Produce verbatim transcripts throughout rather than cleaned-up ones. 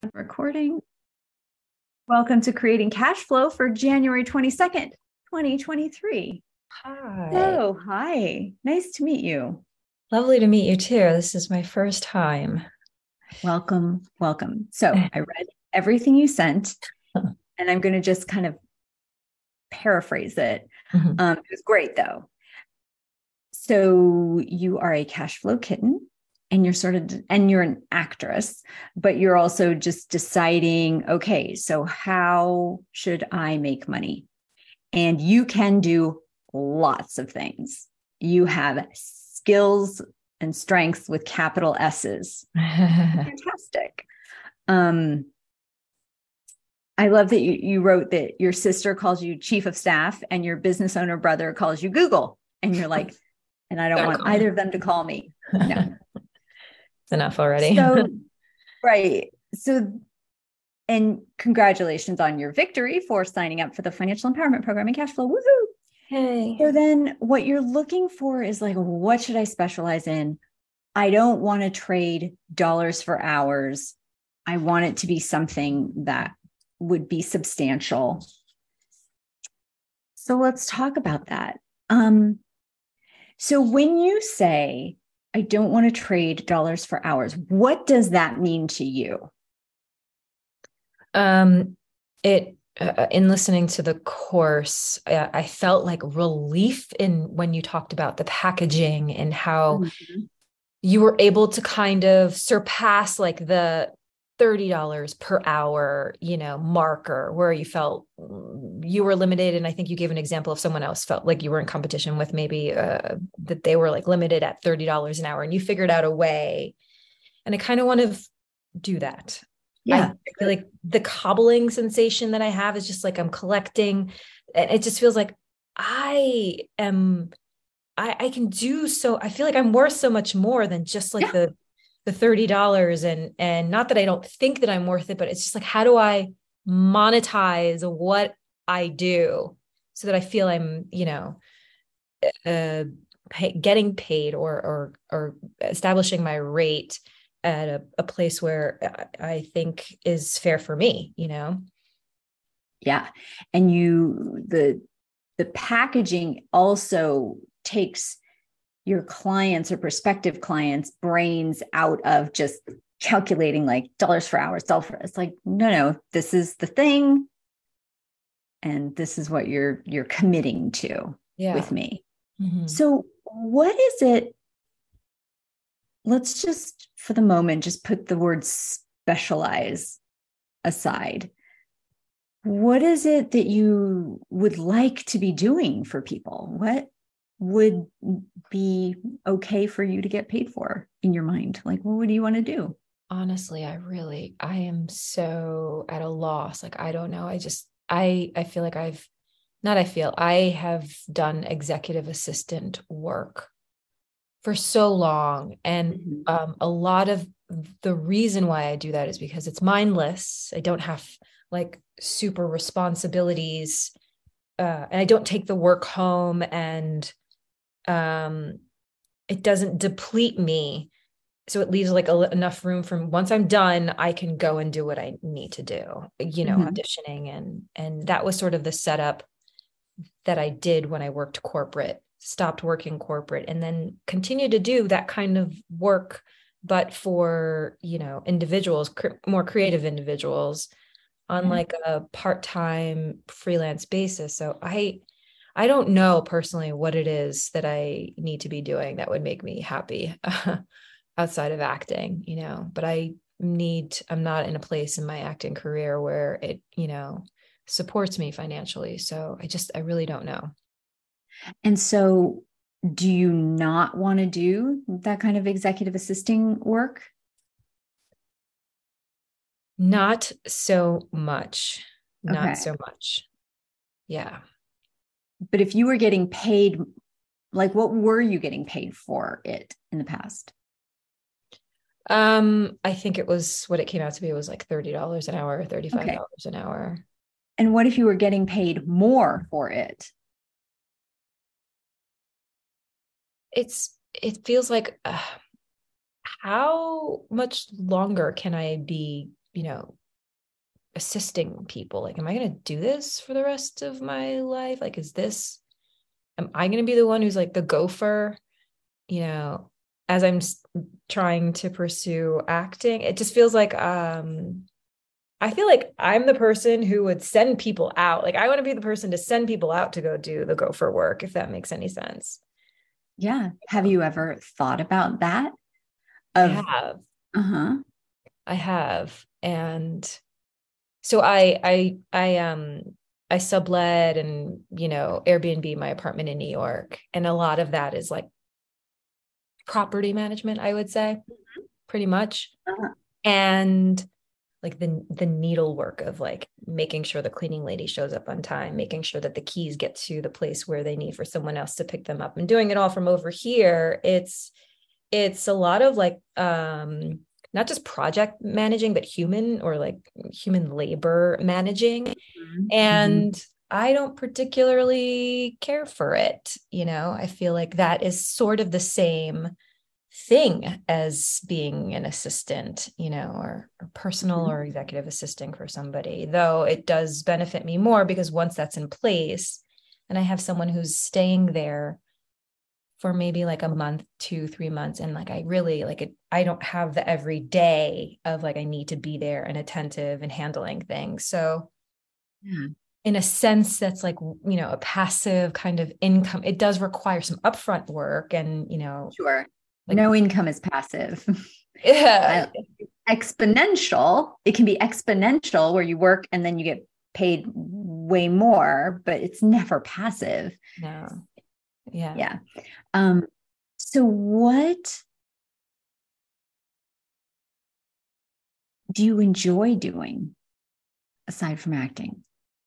Recording. Welcome to Creating Cash Flow for January twenty-second, twenty twenty-three. Hi. So, hi. Nice to meet you. Lovely to meet you too. This is my first time. Welcome, welcome. So, I read everything you sent, and I'm going to just kind of paraphrase it. Mhm. Um, it was great, though. So, you are a cash flow kitten, and you're sort of, and you're an actress, but you're also just deciding, okay, so how should I make money? And you can do lots of things. You have skills and strengths with capital S's. Fantastic. Um, I love that you, you wrote that your sister calls you chief of staff and your business owner brother calls you Google. And you're like, and I don't Don't want call either me. of them to call me. No. It's enough already. So, right. So, and congratulations on your victory for signing up for the Financial Empowerment Program in Cash Flow. Woohoo! Hey. So then what you're looking for is like, what should I specialize in? I don't want to trade dollars for hours. I want it to be something that would be substantial. So let's talk about that. Um, so when you say, I don't want to trade dollars for hours, what does that mean to you? Um, it uh, in listening to the course, uh, I felt like relief in when you talked about the packaging and how Mhm. you were able to kind of surpass like the thirty dollars per hour, you know, marker where you felt you were limited. And I think you gave an example of someone else felt like you were in competition with maybe uh, that they were like limited at thirty dollars an hour and you figured out a way. And I kind of want to do that. I Yeah. feel like the cobbling sensation that I have is just like I'm collecting, and it just feels like I am I, I can do so. I feel like I'm worth so much more than just like Yeah. the the thirty dollars. And and not that I don't think that I'm worth it, but it's just like, how do I monetize what I do so that I feel I'm, you know, uh, pay, getting paid or or or establishing my rate at a, a place where I think is fair for me, you know? Yeah. And you, the, the packaging also takes your clients or prospective clients' brains out of just calculating like dollars for hours, dollars for, it's like, no, no, this is the thing. And this is what you're, you're committing to Yeah. with me. Mm-hmm. So what is it? Let's just, for the moment, just put the word specialize aside. What is it that you would like to be doing for people? What would be okay for you to get paid for in your mind? Like, what do you want to do? Honestly, I really, I am so at a loss. Like, I don't know. I just, I, I feel like I've, not I feel, I have done executive assistant work for so long. And Mhm. um, a lot of the reason why I do that is because it's mindless. I don't have like super responsibilities. Uh, and I don't take the work home, and um, it doesn't deplete me, so it leaves like a, enough room for once I'm done, I can go and do what I need to do, you know, Mhm. auditioning. And and that was sort of the setup that I did when I worked corporate, stopped working corporate, and then continued to do that kind of work, but for, you know, individuals, cr- more creative individuals on Yeah. like a part-time freelance basis. So I I don't know personally what it is that I need to be doing that would make me happy outside of acting, you know, but I need, I'm not in a place in my acting career where it, you know, supports me financially. So I just, I really don't know. And so, do you not want to do that kind of executive assisting work? Not so much. Not Okay. so much. Yeah. But if you were getting paid, like what were you getting paid for it in the past? Um, I think it was what it came out to be. It was like thirty dollars an hour, thirty-five Okay. dollars an hour. And what if you were getting paid more for it? It's, it feels like, uh, how much longer can I be you know, assisting people. Like, am I going to do this for the rest of my life? Like, is this, am I going to be the one who's like the gopher, you know, as I'm trying to pursue acting? It just feels like, um, I feel like I'm the person who would send people out. Like, I want to be the person to send people out to go do the gopher work, if that makes any sense. Yeah. Have you ever thought about that? I Of, have. uh-huh. I have. And so I, I, I, um, I sublet and, you know, Airbnb my apartment in New York. And a lot of that is like property management, I would say, mm-hmm. pretty much. Uh-huh. And like the the needlework of like making sure the cleaning lady shows up on time, making sure that the keys get to the place where they need for someone else to pick them up, and doing it all from over here. It's it's a lot of like um not just project managing, but human or like human labor managing. Mm-hmm. And mm-hmm. I don't particularly care for it. You know, I feel like that is sort of the same thing as being an assistant, you know, or, or personal mm-hmm. or executive assisting for somebody, though it does benefit me more because once that's in place and I have someone who's staying there for maybe like a month, two, three months. And like, I really like it. I don't have the every day of like, I need to be there and attentive and handling things. So yeah. In a sense, that's like, you know, a passive kind of income. It does require some upfront work and, you know, sure. Like, no income is passive. Yeah. I, exponential. It can be exponential where you work and then you get paid way more, but it's never passive. No. Yeah. Yeah. Um, so what do you enjoy doing aside from acting?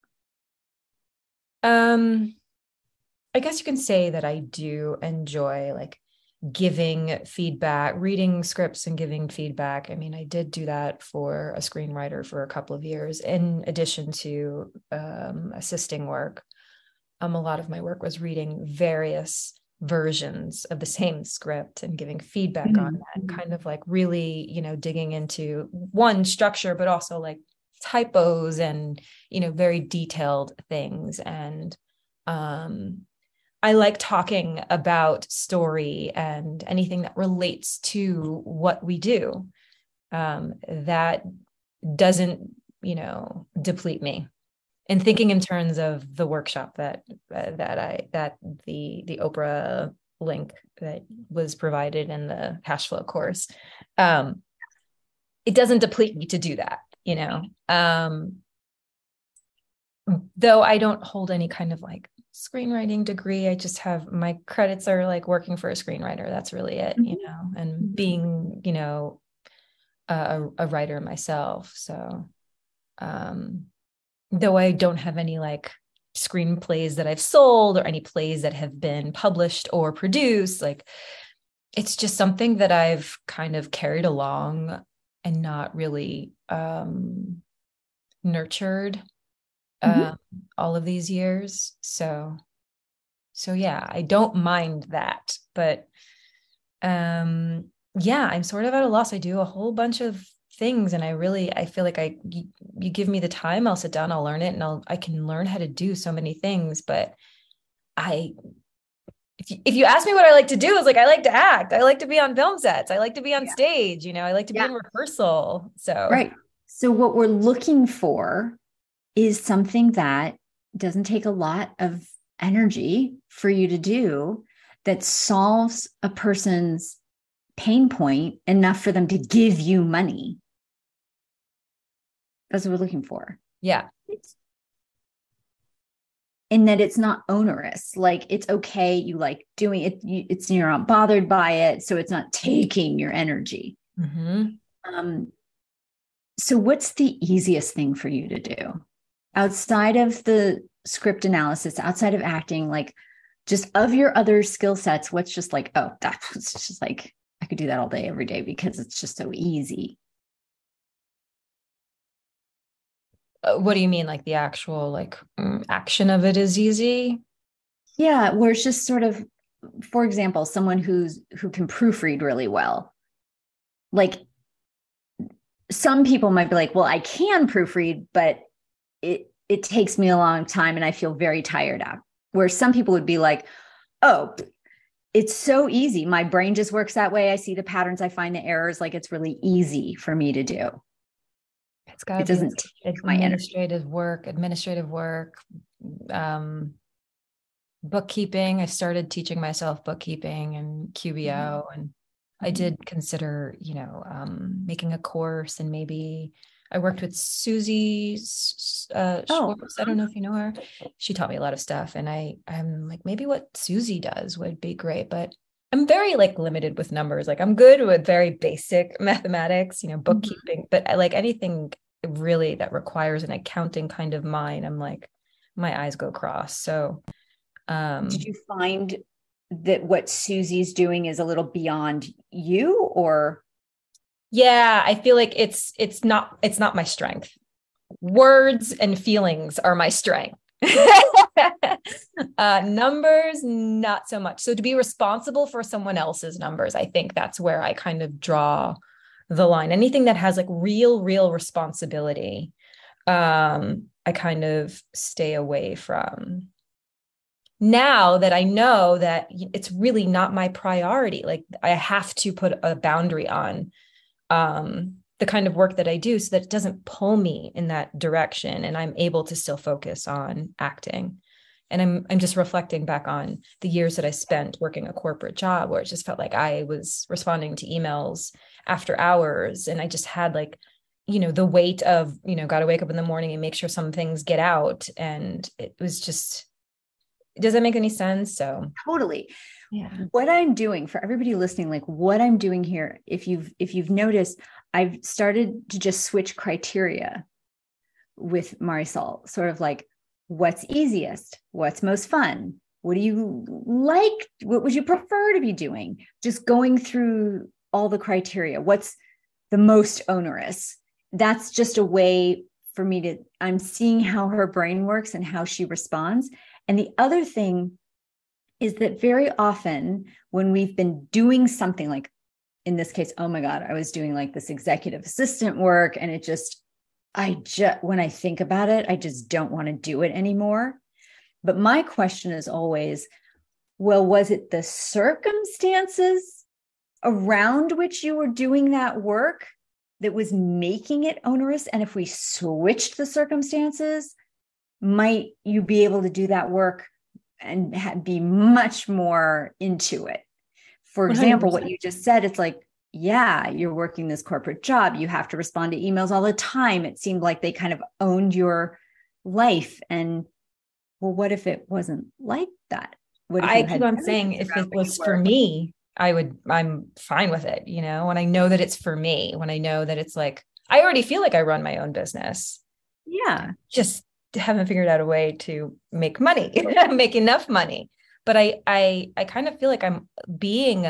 Um, I guess you can say that I do enjoy like giving feedback, reading scripts and giving feedback. I mean, I did do that for a screenwriter for a couple of years, in addition to um, assisting work. Um, a lot of my work was reading various versions of the same script and giving feedback mm-hmm. on that, and kind of like really, you know, digging into one structure, but also like typos and, you know, very detailed things. And um, I like talking about story and anything that relates to what we do. Um, that doesn't, you know, deplete me. And thinking in terms of the workshop that uh, that I that the the Oprah link that was provided in the cash flow course, um, it doesn't deplete me to do that, you know. Um, though I don't hold any kind of like screenwriting degree. I just have my credits are like working for a screenwriter. That's really it, you know, and being, you know, a, a writer myself. So, um, though I don't have any like screenplays that I've sold or any plays that have been published or produced, like it's just something that I've kind of carried along and not really um, nurtured mm-hmm. uh, all of these years. So, so yeah, I don't mind that, but um, yeah, I'm sort of at a loss. I do a whole bunch of things, and I really, I feel like I, you, you give me the time, I'll sit down, I'll learn it, and I'll, I can learn how to do so many things. But I, if you, if you ask me what I like to do, is like, I like to act. I like to be on film sets. I like to be on yeah. stage, you know, I like to yeah. be in rehearsal. So, right. So what we're looking for is something that doesn't take a lot of energy for you to do, that solves a person's pain point enough for them to give you money. That's what we're looking for. Yeah. And that it's not onerous. Like, it's okay. You like doing it. You, it's, you're not bothered by it. So it's not taking your energy. Mm-hmm. Um, so what's the easiest thing for you to do outside of the script analysis, outside of acting, like just of your other skill sets? What's just like, oh, that's just like, I could do that all day, every day, because it's just so easy. Uh, what do you mean? Like the actual like um, action of it is easy? Yeah. Where it's just sort of, for example, someone who's, who can proofread really well. Like some people might be like, well, I can proofread, but it it takes me a long time and I feel very tired out. Where some people would be like, oh, it's so easy. My brain just works that way. I see the patterns, I find the errors, like it's really easy for me to do. It's got It to be doesn't take my energy. administrative work, administrative work, um, bookkeeping. I started teaching myself bookkeeping and Q B O, mm-hmm. and I did consider, you know, um, making a course, and maybe I worked with Susie uh, oh. Schwartz. I don't know if you know her. She taught me a lot of stuff, and I, I'm like, maybe what Susie does would be great, but I'm very like limited with numbers. Like I'm good with very basic mathematics, you know, bookkeeping, mm-hmm. but I, like anything really that requires an accounting kind of mind, I'm like, my eyes go cross. So, um, did you find that what Susie's doing is a little beyond you, or? Yeah, I feel like it's, it's not, it's not my strength. Words and feelings are my strength. uh, numbers, not so much. So to be responsible for someone else's numbers, I think that's where I kind of draw the line. Anything that has like real, real responsibility, um, I kind of stay away from. Now that I know that it's really not my priority, like I have to put a boundary on um, the kind of work that I do so that it doesn't pull me in that direction, and I'm able to still focus on acting. And I'm I'm just reflecting back on the years that I spent working a corporate job where it just felt like I was responding to emails after hours. And I just had like, you know, the weight of, you know, got to wake up in the morning and make sure some things get out. And it was just, does that make any sense? So totally. Yeah. What I'm doing for everybody listening, like what I'm doing here, if you've, if you've noticed, I've started to just switch criteria with Marisol, sort of like, what's easiest? What's most fun? What do you like? What would you prefer to be doing? Just going through all the criteria. What's the most onerous? That's just a way for me to, I'm seeing how her brain works and how she responds. And the other thing is that very often when we've been doing something like, in this case, oh my God, I was doing like this executive assistant work, and it just, I just, when I think about it, I just don't want to do it anymore. But my question is always, well, was it the circumstances around which you were doing that work that was making it onerous? And if we switched the circumstances, might you be able to do that work and ha- be much more into it? For example, one hundred percent. What you just said, it's like, yeah, you're working this corporate job. You have to respond to emails all the time. It seemed like they kind of owned your life. And well, what if it wasn't like that? What if I keep on saying, if it was for me, I would, I'm fine with it, you know, when I know that it's for me, when I know that it's like, I already feel like I run my own business. Yeah. Just haven't figured out a way to make money, make enough money. But I, I, I kind of feel like I'm being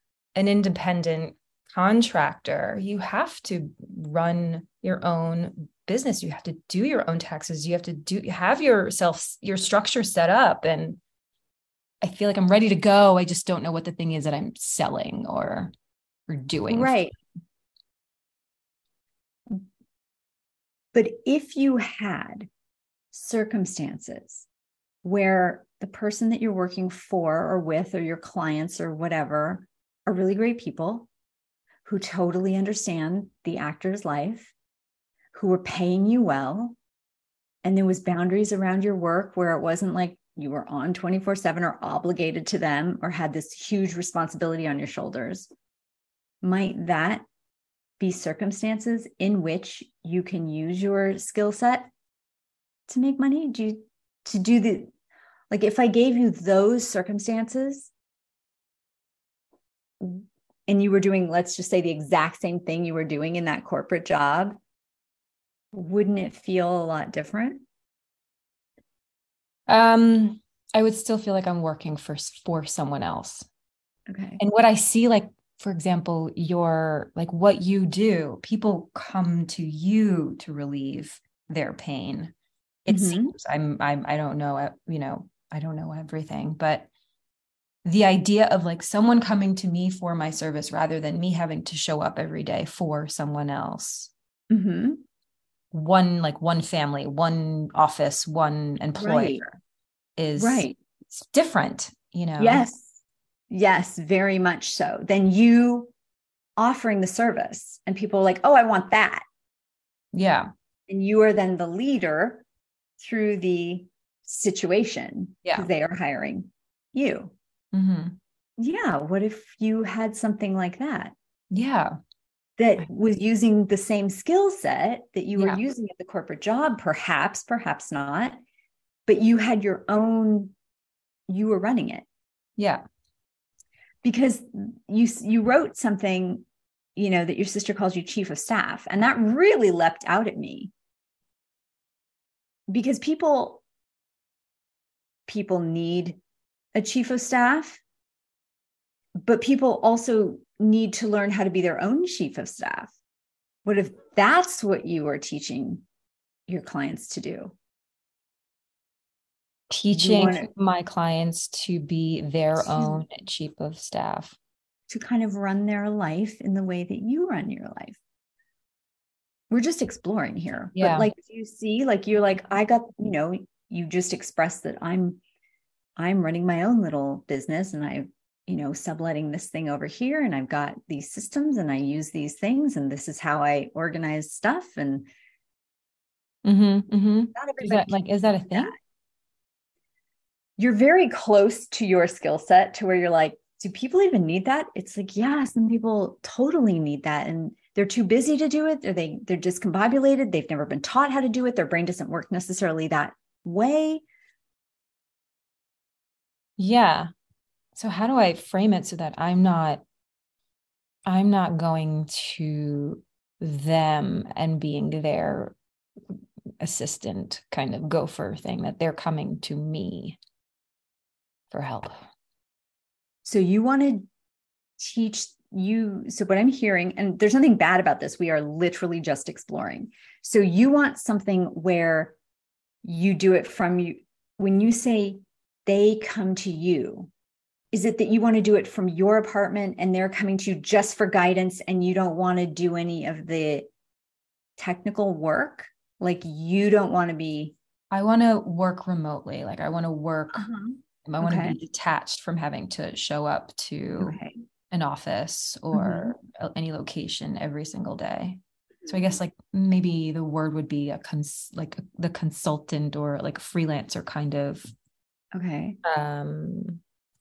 an independent contractor. You have to run your own business. You have to do your own taxes. You have to do, have yourself, your structure set up. And I feel like I'm ready to go. I just don't know what the thing is that I'm selling or, or doing. Right. But if you had circumstances where the person that you're working for or with, or your clients or whatever, are really great people who totally understand the actor's life, who were paying you well, and there was boundaries around your work where it wasn't like you were on twenty-four seven or obligated to them or had this huge responsibility on your shoulders, might that be circumstances in which you can use your skill set to make money? Do you, to do the, like if I gave you those circumstances and you were doing, let's just say the exact same thing you were doing in that corporate job, wouldn't it feel a lot different? Um, I would still feel like I'm working for, for someone else. Okay. And what I see, like, for example, your, like what you do, people come to you to relieve their pain. It mm-hmm. seems, I'm, I'm, I don't know, you know, I don't know everything, but the idea of like someone coming to me for my service rather than me having to show up every day for someone else Mm-hmm. One, like one family, one office, one employer Right. is Right. it's different, you know? Yes. Yes, very much so. Then you offering the service and people are like, oh, I want that. Yeah. And you are then the leader through the situation Yeah. because they are hiring you. Mm-hmm. Yeah. What if you had something like that? Yeah. That was using the same skill set that you were Yeah. using at the corporate job, perhaps, perhaps not, but you had your own, you were running it. Yeah. Because you you wrote something, you know, that your sister calls you chief of staff, and that really leapt out at me because people people need a chief of staff, but people also need to learn how to be their own chief of staff. What if that's what you are teaching your clients to do? Teaching to, my clients to be their to, own chief of staff, to kind of run their life in the way that you run your life. We're just exploring here. Yeah. But like you see, like you're like, I got, you know, you just expressed that I'm I'm running my own little business and I, you know, subletting this thing over here and I've got these systems and I use these things and this is how I organize stuff. And mm-hmm, mm-hmm. not everybody is that like, is that a thing? That. You're very close to your skill set to where you're like, do people even need that? It's like, yeah, some people totally need that. And they're too busy to do it. Or they, they're discombobulated. They've never been taught how to do it. Their brain doesn't work necessarily that way. Yeah. So how do I frame it so that I'm not, I'm not going to them and being their assistant kind of gopher thing, that they're coming to me for help. So you want to teach you, so what I'm hearing, and there's nothing bad about this, we are literally just exploring. So you want something where you do it from you, when you say they come to you, is it that you want to do it from your apartment and they're coming to you just for guidance and you don't want to do any of the technical work? Like you don't want to be... I want to work remotely. Like I want to work, uh-huh. I want okay. to be detached from having to show up to okay. an office or mm-hmm. any location every single day. So I guess like maybe the word would be a cons like the consultant or like a freelancer kind of okay um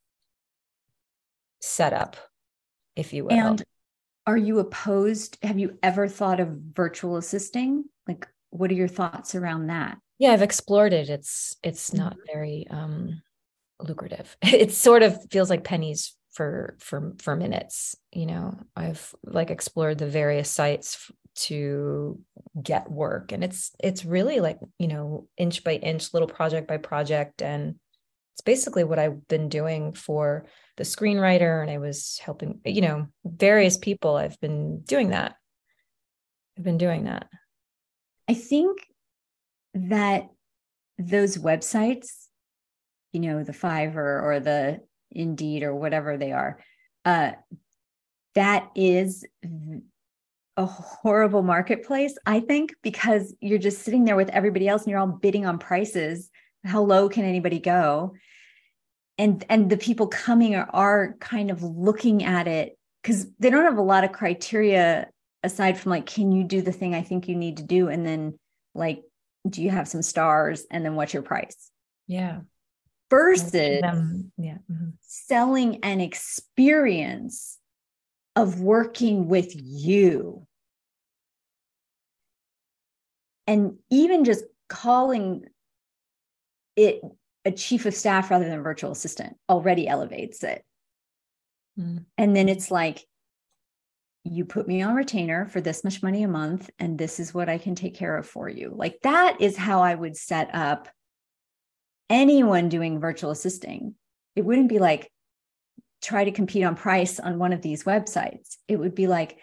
setup, if you will. And are you opposed? Have you ever thought of virtual assisting? Like, what are your thoughts around that? Yeah, I've explored it. It's it's mm-hmm. not very um lucrative. It sort of feels like pennies for for for minutes. You know, I've like explored the various sites to get work, and it's it's really like, you know, inch by inch, little project by project, and it's basically what I've been doing for the screenwriter, and I was helping, you know, various people. I've been doing that. I've been doing that. I think that those websites, you know, the Fiverr or the Indeed or whatever they are, uh, that is a horrible marketplace, I think, because you're just sitting there with everybody else and you're all bidding on prices. How low can anybody go? And, and the people coming are, are kind of looking at it because they don't have a lot of criteria aside from like, can you do the thing I think you need to do? And then like, do you have some stars? And then what's your price? Yeah. Versus um, yeah. Mm-hmm. selling an experience of working with you. And even just calling it a chief of staff rather than a virtual assistant already elevates it. Mm. And then it's like, you put me on retainer for this much money a month, and this is what I can take care of for you. Like that is how I would set up anyone doing virtual assisting. It wouldn't be like, try to compete on price on one of these websites. It would be like,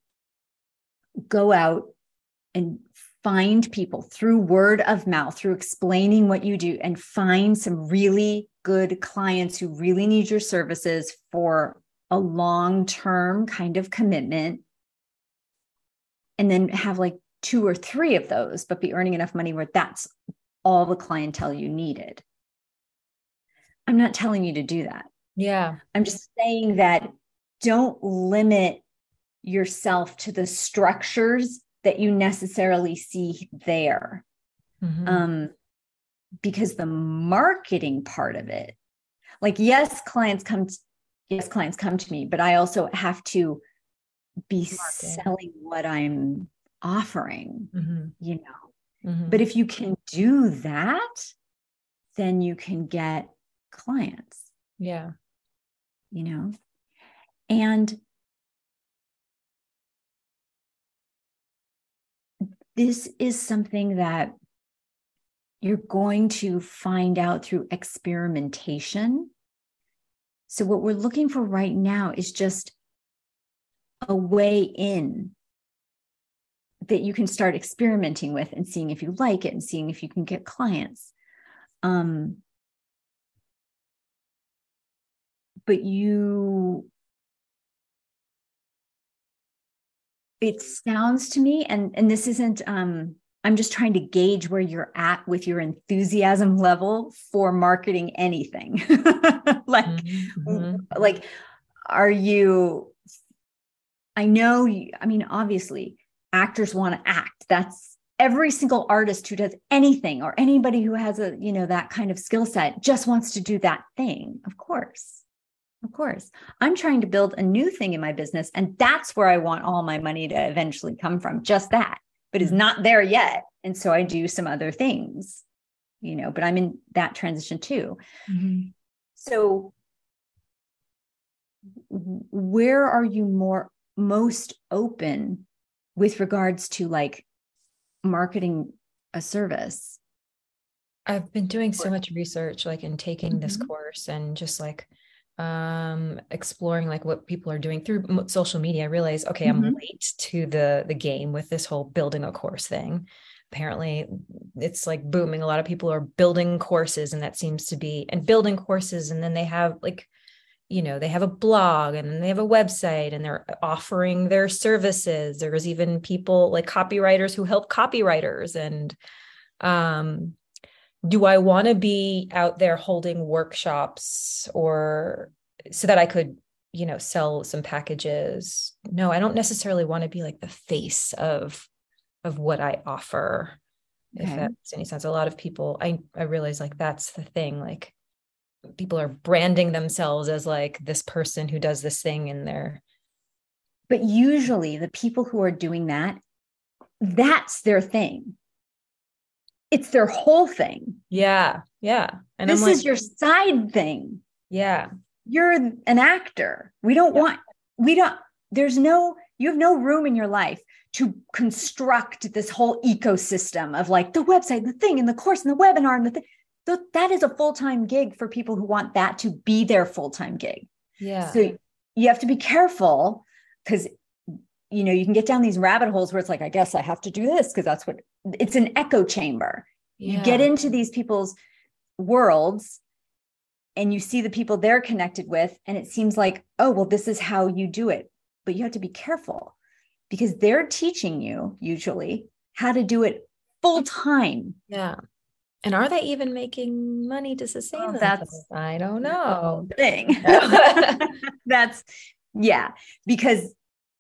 go out and find people through word of mouth, through explaining what you do, and find some really good clients who really need your services for a long-term kind of commitment. And then have like two or three of those, but be earning enough money where that's all the clientele you needed. I'm not telling you to do that. Yeah. I'm just saying that don't limit yourself to the structures that you necessarily see there. Mm-hmm. Um, because the marketing part of it, like, yes, clients come, to, yes, clients come to me, but I also have to be marketing. Selling what I'm offering, mm-hmm. you know, mm-hmm. But if you can do that, then you can get clients. Yeah. You know, and this is something that you're going to find out through experimentation. So what we're looking for right now is just a way in that you can start experimenting with and seeing if you like it and seeing if you can get clients. Um, but you, it sounds to me, and, and this isn't, um, I'm just trying to gauge where you're at with your enthusiasm level for marketing anything. like, mm-hmm. like, are you, I know, you, I mean, obviously actors want to act. That's every single artist who does anything, or anybody who has a, you know, that kind of skill set just wants to do that thing. Of course. Of course. I'm trying to build a new thing in my business, and that's where I want all my money to eventually come from. Just that, but is not there yet. And so I do some other things, you know, but I'm in that transition too. Mm-hmm. So where are you more most open with regards to like marketing a service? I've been doing so much research, like in taking mm-hmm. this course and just like um exploring like what people are doing through social media. I realize, okay, mm-hmm. I'm late to the the game with this whole building a course thing. Apparently it's like booming. A lot of people are building courses, and that seems to be, and building courses, and then they have like, you know, they have a blog, and then they have a website, and they're offering their services. There's even people like copywriters who help copywriters. And um do I want to be out there holding workshops or so that I could, you know, sell some packages? No, I don't necessarily want to be like the face of, of what I offer. Okay. If that makes any sense. A lot of people, I, I realize like, that's the thing. Like people are branding themselves as like this person who does this thing in there. But usually the people who are doing that, that's their thing. It's their whole thing. Yeah. Yeah. And this like, is your side thing. Yeah. You're an actor. We don't yeah. want, we don't, there's no, you have no room in your life to construct this whole ecosystem of like the website, the thing, and the course, and the webinar, and the thing. The, that is a full-time gig for people who want that to be their full-time gig. Yeah. So you have to be careful, because you know, you can get down these rabbit holes where it's like, I guess I have to do this because that's what, it's an echo chamber. Yeah. You get into these people's worlds and you see the people they're connected with, and it seems like, oh, well, this is how you do it. But you have to be careful, because they're teaching you usually how to do it full time. Yeah. And are they even making money to sustain oh, that's I don't know. Thing. That's yeah, because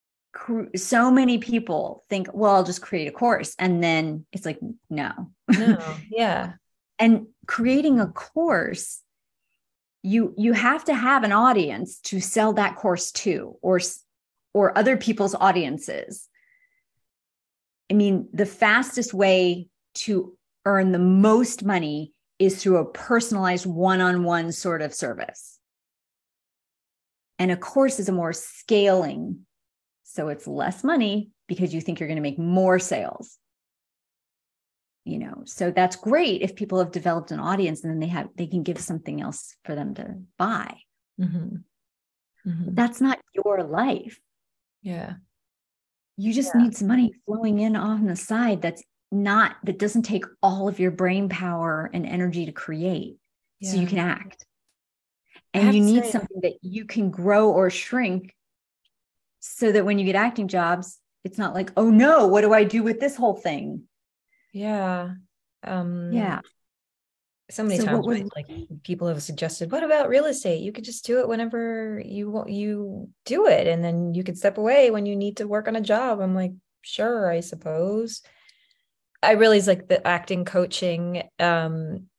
so many people think, well, I'll just create a course. And then it's like, no, no. Yeah. And creating a course, you, you have to have an audience to sell that course to, or, or other people's audiences. I mean, the fastest way to earn the most money is through a personalized one-on-one sort of service. And a course is a more scaling. So it's less money because you think you're going to make more sales. You know, so that's great if people have developed an audience and then they have, they can give something else for them to buy. Mm-hmm. Mm-hmm. That's not your life. Yeah. You just yeah. need some money flowing in on the side. That's not, that doesn't take all of your brain power and energy to create. Yeah. So you can act. And you need something that you can grow or shrink, so that when you get acting jobs, It's not like, oh no, what do I do with this whole thing? Yeah. Um, Yeah. So many So what times, would, right? Like people have suggested, what about real estate? You could just do it whenever you want, you do it. And then you could step away when you need to work on a job. I'm like, sure, I suppose. I realize like the acting coaching um,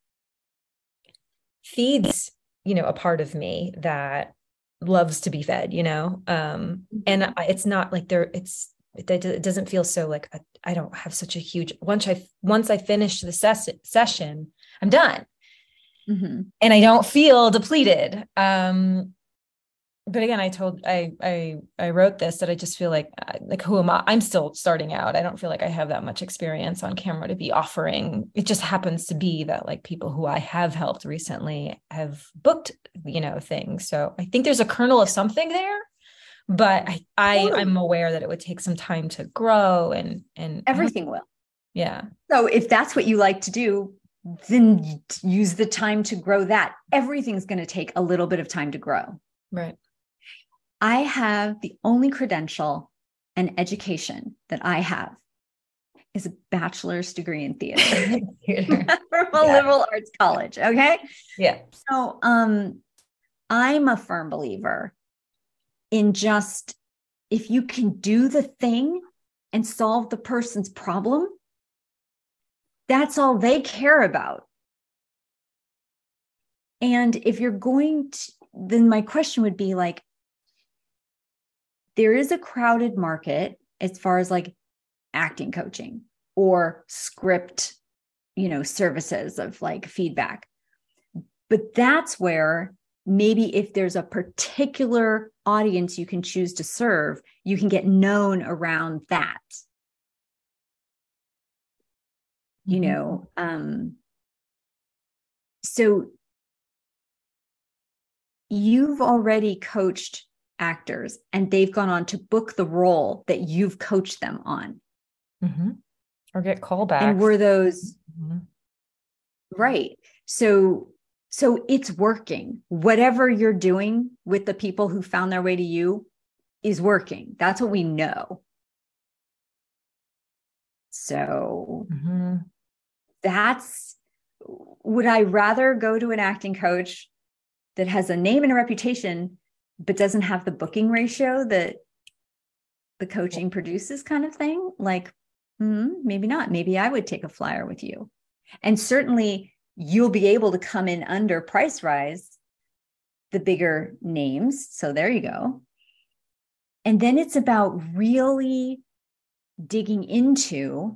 feeds, you know, a part of me that loves to be fed, you know? Um, and I, it's not like there, it's, it, it doesn't feel so like a, I don't have such a huge, once I, once I finish the ses- session, I'm done. mm-hmm. And I don't feel depleted. Um, but again, I told, I, I, I wrote this that I just feel like, like, who am I? I'm still starting out. I don't feel like I have that much experience on camera to be offering. It just happens to be that like people who I have helped recently have booked, you know, things. So I think there's a kernel of something there, but I, I, I'm aware that it would take some time to grow and, and everything will. Yeah. So if that's what you like to do, then use the time to grow that. Everything's going to take a little bit of time to grow. Right. I have the only credential and education that I have is a bachelor's degree in theater, theater. from a yeah. liberal arts college. Okay. Yeah. So um, I'm a firm believer in just, if you can do the thing and solve the person's problem, that's all they care about. And if you're going to, then my question would be like, there is a crowded market as far as like acting coaching or script, you know, services of like feedback. But that's where maybe if there's a particular audience you can choose to serve, you can get known around that. Mm-hmm. You know, um, so you've already coached actors and they've gone on to book the role that you've coached them on. Mm-hmm. Or get callbacks. And were those mm-hmm. right? So, so it's working. Whatever you're doing with the people who found their way to you is working. That's what we know. So mm-hmm. that's, would I rather go to an acting coach that has a name and a reputation, but doesn't have the booking ratio that the coaching produces kind of thing? Like, mm, maybe not. Maybe I would take a flyer with you. And certainly you'll be able to come in under Price Rise, the bigger names. So there you go. And then it's about really digging into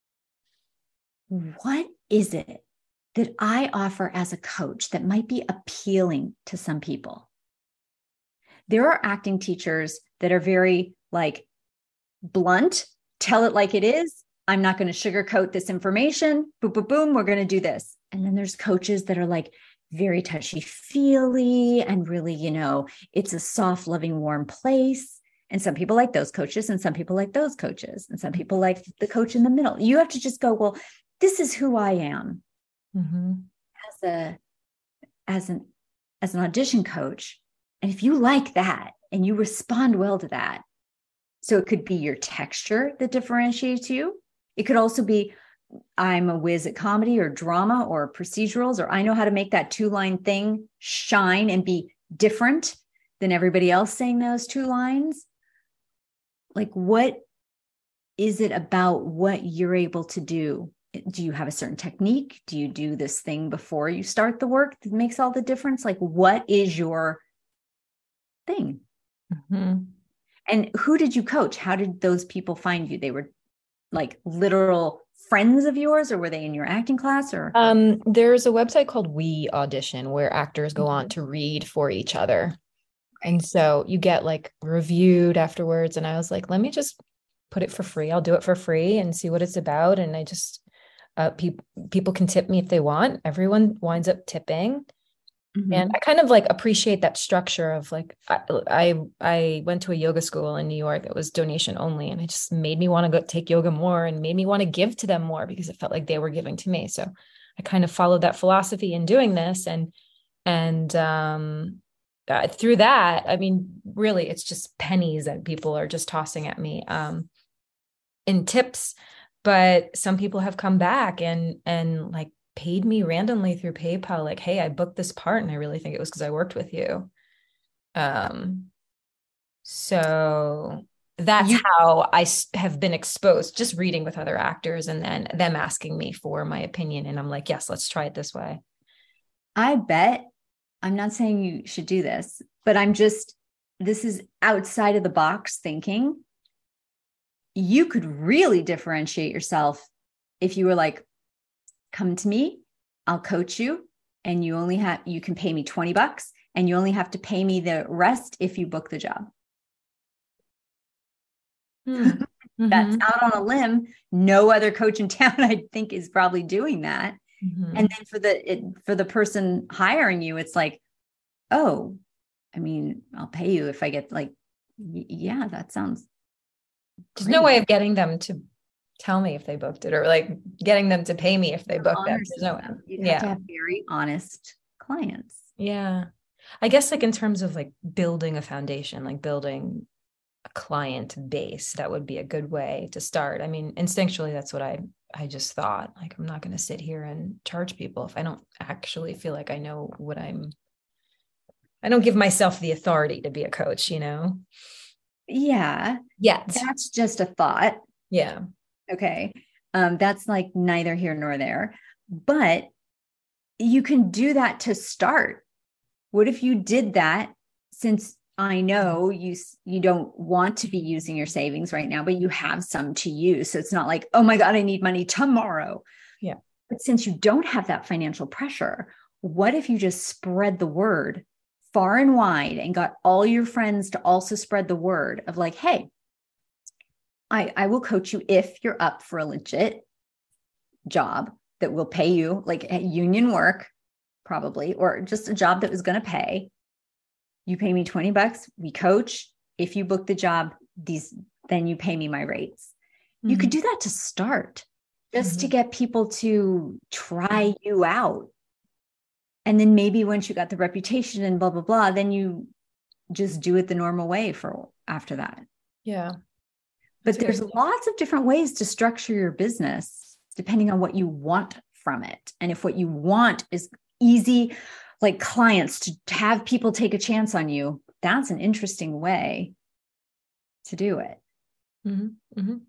what is it that I offer as a coach that might be appealing to some people. There are acting teachers that are very like blunt, tell it like it is. I'm not going to sugarcoat this information. Boom, boom, boom. We're going to do this. And then there's coaches that are like very touchy-feely and really, you know, it's a soft, loving, warm place. And some people like those coaches and some people like those coaches and some people like the coach in the middle. You have to just go, well, this is who I am. Mm-hmm. As a, as an, as an audition coach. And if you like that and you respond well to that, so it could be your texture that differentiates you. It could also be, I'm a whiz at comedy or drama or procedurals, or I know how to make that two-line thing shine and be different than everybody else saying those two lines. Like, what is it about what you're able to do? Do you have a certain technique? Do you do this thing before you start the work that makes all the difference? Like, what is your thing? Mm-hmm. And who did you coach? How did those people find you? They were like literal friends of yours, or were they in your acting class? Or um, there's a website called We Audition where actors go on to read for each other. And so you get like reviewed afterwards. And I was like, let me just put it for free. I'll do it for free and see what it's about. And I just, uh, people, people can tip me if they want. Everyone winds up tipping. Mm-hmm. And I kind of like appreciate that structure of like, I, I, I went to a yoga school in New York that was donation only. And it just made me want to go take yoga more and made me want to give to them more because it felt like they were giving to me. So I kind of followed that philosophy in doing this. And, and, um, uh, through that, I mean, really, it's just pennies that people are just tossing at me. Um, in tips, but some people have come back and, and like paid me randomly through PayPal. Like, hey, I booked this part and I really think it was because I worked with you. Um, so that's You, how I have been exposed, just reading with other actors and then them asking me for my opinion. And I'm like, yes, let's try it this way. I bet, I'm not saying you should do this, but I'm just, this is outside of the box thinking. You could really differentiate yourself if you were like, come to me, I'll coach you, and you only have, you can pay me twenty bucks and you only have to pay me the rest if you book the job. Mm-hmm. That's out on a limb. No other coach in town, I think, is probably doing that. Mm-hmm. And then for the it, for the person hiring you, it's like, oh, I mean, I'll pay you if I get like, y- yeah, that sounds. There's great. no way of getting them to tell me if they booked it or like getting them to pay me if they booked it. There's no way. You'd have Yeah. to have very honest clients. Yeah. I guess like in terms of like building a foundation, like building a client base, that would be a good way to start. I mean, instinctually, that's what I I just thought. Like, I'm not going to sit here and charge people if I don't actually feel like I know what I'm. I don't give myself the authority to be a coach, you know? Yeah. Yet. That's just a thought. Yeah. Okay. Um, that's like neither here nor there. But you can do that to start. What if you did that, since I know you you don't want to be using your savings right now, but you have some to use. So it's not like, oh my God, I need money tomorrow. Yeah. But since you don't have that financial pressure, what if you just spread the word far and wide and got all your friends to also spread the word of like, hey, I, I will coach you if you're up for a legit job that will pay you, like union work, probably, or just a job that was going to pay. You pay me twenty bucks, we coach. If you book the job, these, then you pay me my rates. Mm-hmm. You could do that to start, just mm-hmm. to get people to try you out. And then maybe once you got the reputation and blah, blah, blah, then you just do it the normal way for after that. Yeah. But That's there's lots of different ways to structure your business depending on what you want from it. And if what you want is easy, like clients, to have people take a chance on you, that's an interesting way to do it. Mm-hmm. Mm-hmm.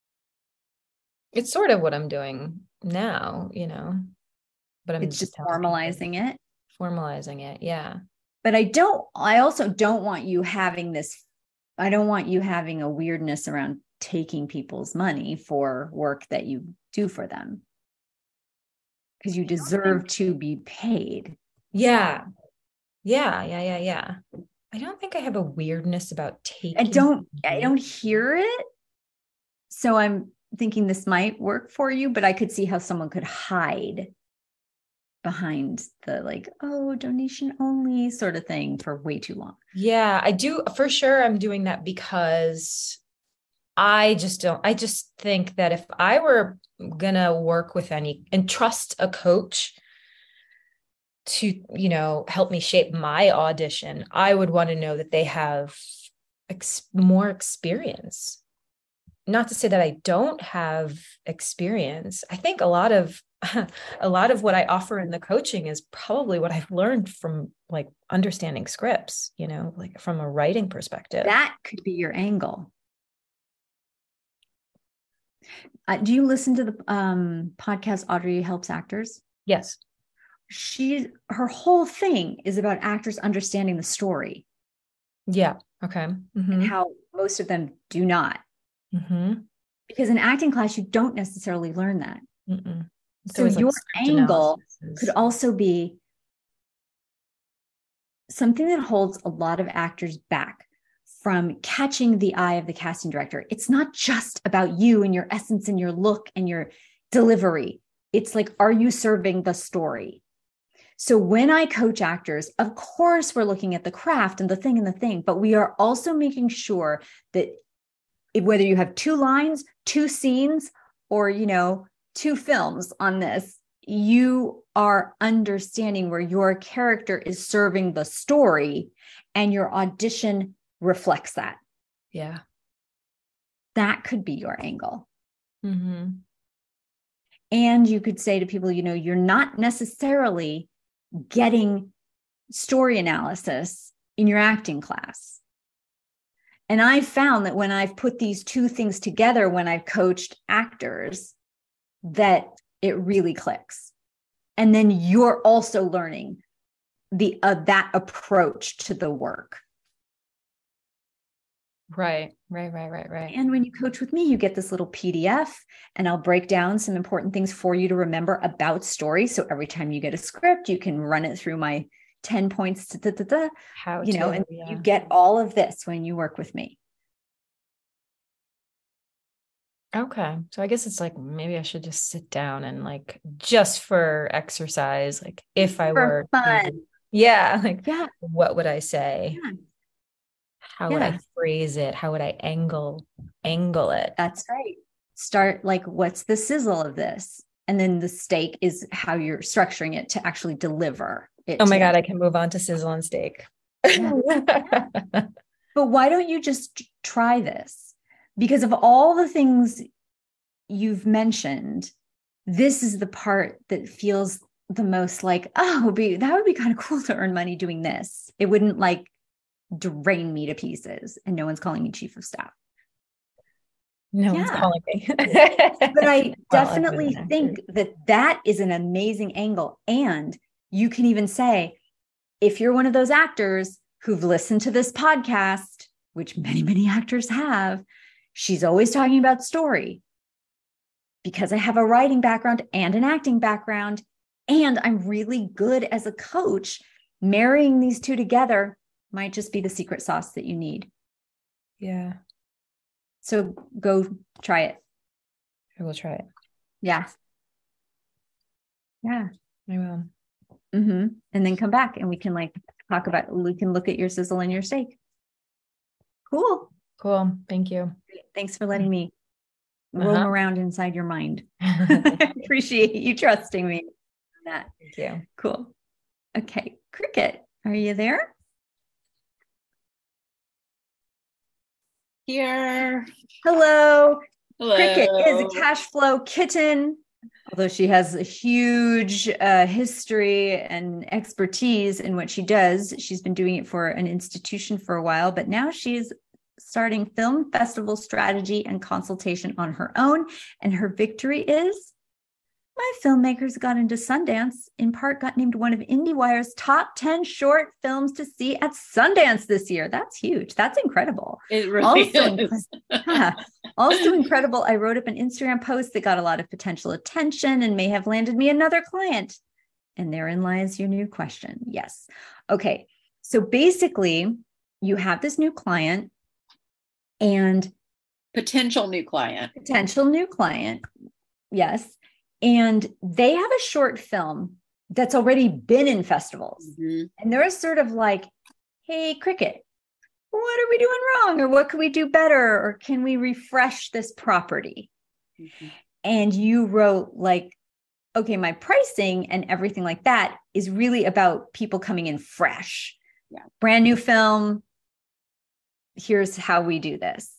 It's sort of what I'm doing now, you know, but I'm it's just, just formalizing it. Formalizing it. Yeah. But I don't, I also don't want you having this, I don't want you having a weirdness around taking people's money for work that you do for them. Because you deserve think... to be paid. Yeah. Yeah. Yeah. Yeah. Yeah. I don't think I have a weirdness about taking. I don't, I don't hear it. So I'm thinking this might work for you, but I could see how someone could hide behind the like, oh, donation only sort of thing for way too long. Yeah, I do. For sure. I'm doing that because I just don't, I just think that if I were going to work with any and trust a coach to, you know, help me shape my audition, I would want to know that they have ex- more experience. Not to say that I don't have experience. I think a lot of a lot of what I offer in the coaching is probably what I've learned from like understanding scripts, you know, like from a writing perspective. That could be your angle. Uh, do you listen to the um, podcast Audrey Helps Actors? Yes. She, her whole thing is about actors understanding the story. Yeah. Okay. Mm-hmm. And how most of them do not. Mm-hmm. Because in acting class, you don't necessarily learn that. Mm-mm. So your like angle analysis. Could also be something that holds a lot of actors back from catching the eye of the casting director. It's not just about you and your essence and your look and your delivery. It's like, are you serving the story? So when I coach actors, of course, we're looking at the craft and the thing and the thing, but we are also making sure that whether you have two lines, two scenes, or, you know, two films on this, you are understanding where your character is serving the story and your audition reflects that. Yeah. That could be your angle. Mm-hmm. And you could say to people, you know, you're not necessarily getting story analysis in your acting class. And I've found that when I've put these two things together, when I've coached actors, that it really clicks. And then you're also learning the uh, that approach to the work. Right, right, right, right, right. And when you coach with me, you get this little P D F, and I'll break down some important things for you to remember about story. So every time you get a script, you can run it through my ten points, da, da, da, How you to, know, and yeah. you get all of this when you work with me. Okay. So I guess it's like, maybe I should just sit down and like, just for exercise, like if I For were fun. to, yeah, like, yeah. what would I say? Yeah. How yeah. would I phrase it? How would I angle, angle it? That's right. Start like, what's the sizzle of this? And then the steak is how you're structuring it to actually deliver it. Oh my to God, I can move on to sizzle and steak. Yeah. But why don't you just try this? Because of all the things you've mentioned, this is the part that feels the most like, oh, be, that would be kind of cool to earn money doing this. It wouldn't like drain me to pieces, and no one's calling me chief of staff. No yeah. one's calling me. But I well, definitely think that that is an amazing angle. And you can even say, if you're one of those actors who've listened to this podcast, which many, many actors have, she's always talking about story. Because I have a writing background and an acting background, and I'm really good as a coach, marrying these two together might just be the secret sauce that you need. Yeah. So go try it. I will try it. Yeah. Yeah. I will. Mm-hmm. And then come back and we can like talk about, we can look at your sizzle and your steak. Cool. Cool. Thank you. Thanks for letting me uh-huh. roam around inside your mind. I appreciate you trusting me. That. Thank you. Cool. Okay. Cricket, are you there? Here. Hello. Hello. Cricket is a cash flow kitten. Although she has a huge uh, history and expertise in what she does, she's been doing it for an institution for a while, but now she's starting film festival strategy and consultation on her own. And her victory is, my filmmakers got into Sundance, in part got named one of IndieWire's top ten short films to see at Sundance this year. That's huge. That's incredible. It really also, is. yeah, also incredible. I wrote up an Instagram post that got a lot of potential attention and may have landed me another client. And therein lies your new question. Yes. Okay. So basically, you have this new client and potential new client. Potential new client. Yes. And they have a short film that's already been in festivals. Mm-hmm. And they're sort of like, hey, Cricket, what are we doing wrong? Or what can we do better? Or can we refresh this property? Mm-hmm. And you wrote like, okay, my pricing and everything like that is really about people coming in fresh. Yeah. Brand new film. Here's how we do this.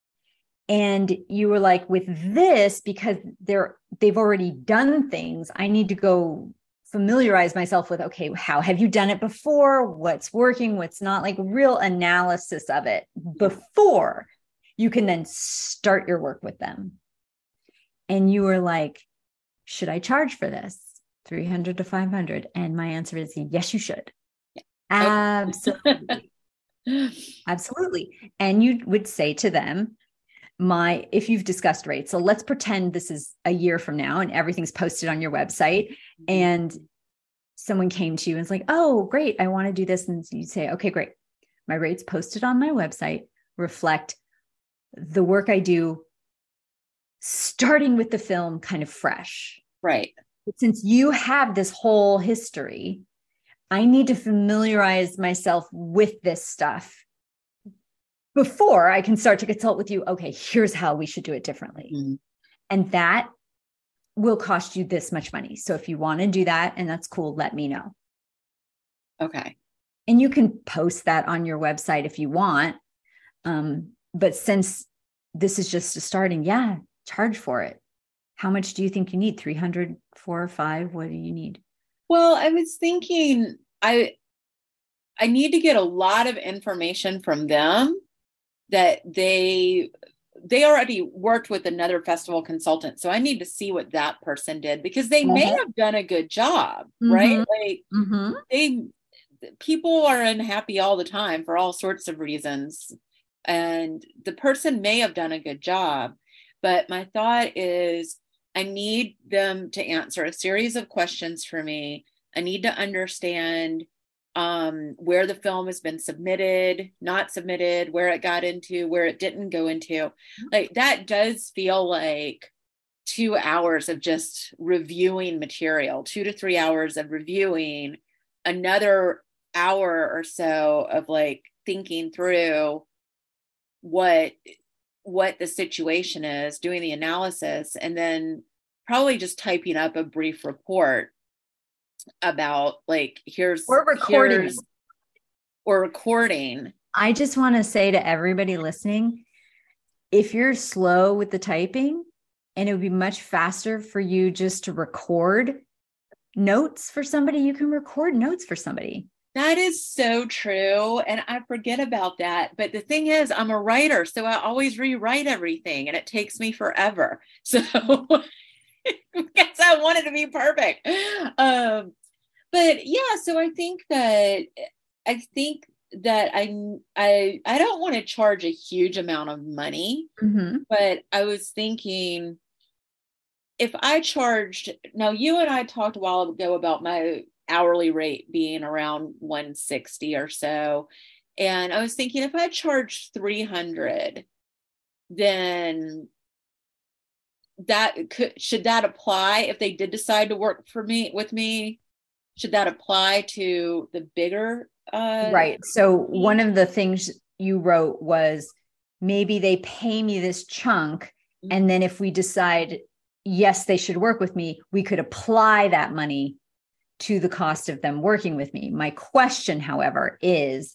And you were like, with this, because they're, they've already done things, I need to go familiarize myself with, okay, how have you done it before? What's working? What's not? Like real analysis of it before you can then start your work with them. And you were like, should I charge for this? three hundred to five hundred. And my answer is, yes, you should. Yeah. Absolutely. Absolutely. And you would say to them, my, if you've discussed rates, so let's pretend this is a year from now and everything's posted on your website and someone came to you and was like, oh, great, I want to do this. And you say, okay, great. My rates posted on my website reflect the work I do, starting with the film kind of fresh. Right. But since you have this whole history, I need to familiarize myself with this stuff before I can start to consult with you. Okay, here's how we should do it differently. Mm-hmm. And that will cost you this much money. So if you want to do that, and that's cool, let me know. Okay. And you can post that on your website if you want. Um, but since this is just a starting, yeah, charge for it. How much do you think you need? three hundred, four or five? What do you need? Well, I was thinking I I need to get a lot of information from them that they they already worked with another festival consultant. So I need to see what that person did, because they may Uh-huh. have done a good job, Mhm. right? Like Mm-hmm. they people are unhappy all the time for all sorts of reasons. And the person may have done a good job, but my thought is I need them to answer a series of questions for me. I need to understand um, where the film has been submitted, not submitted, where it got into, where it didn't go into. Like that does feel like two hours of just reviewing material, two to three hours of reviewing, another hour or so of like thinking through what what the situation is, doing the analysis, and then probably just typing up a brief report about like here's Or recording here's it. or recording. I just want to say to everybody listening, if you're slow with the typing, and it would be much faster for you just to record notes for somebody, you can record notes for somebody. That is so true. And I forget about that. But the thing is, I'm a writer, so I always rewrite everything and it takes me forever. So because I want it to be perfect. Um, but yeah, so I think that I think that I I I don't want to charge a huge amount of money, Mm-hmm. but I was thinking if I charged, now you and I talked a while ago about my hourly rate being around one hundred sixty or so. And I was thinking if I charged three hundred, then that could, should that apply if they did decide to work for me with me? Should that apply to the bigger? Uh, Right. So one of the things you wrote was maybe they pay me this chunk. And then if we decide, yes, they should work with me, we could apply that money to the cost of them working with me. My question, however, is,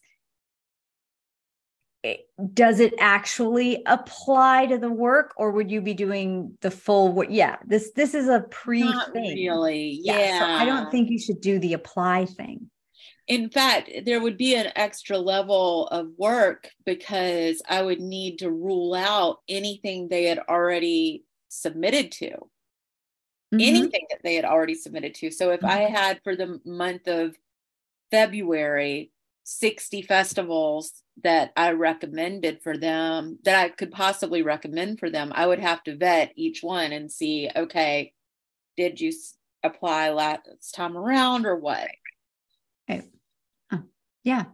does it actually apply to the work, or would you be doing the full what? Yeah, this this is a pre Not thing. really. Yeah. Yeah. So I don't think you should do the apply thing. In fact, there would be an extra level of work because I would need to rule out anything they had already submitted to. Mhm. Anything that they had already submitted to. So if I had for the month of February sixty festivals that I recommended for them, that I could possibly recommend for them, I would have to vet each one and see, okay, did you apply last time around or what? Okay. Oh, yeah.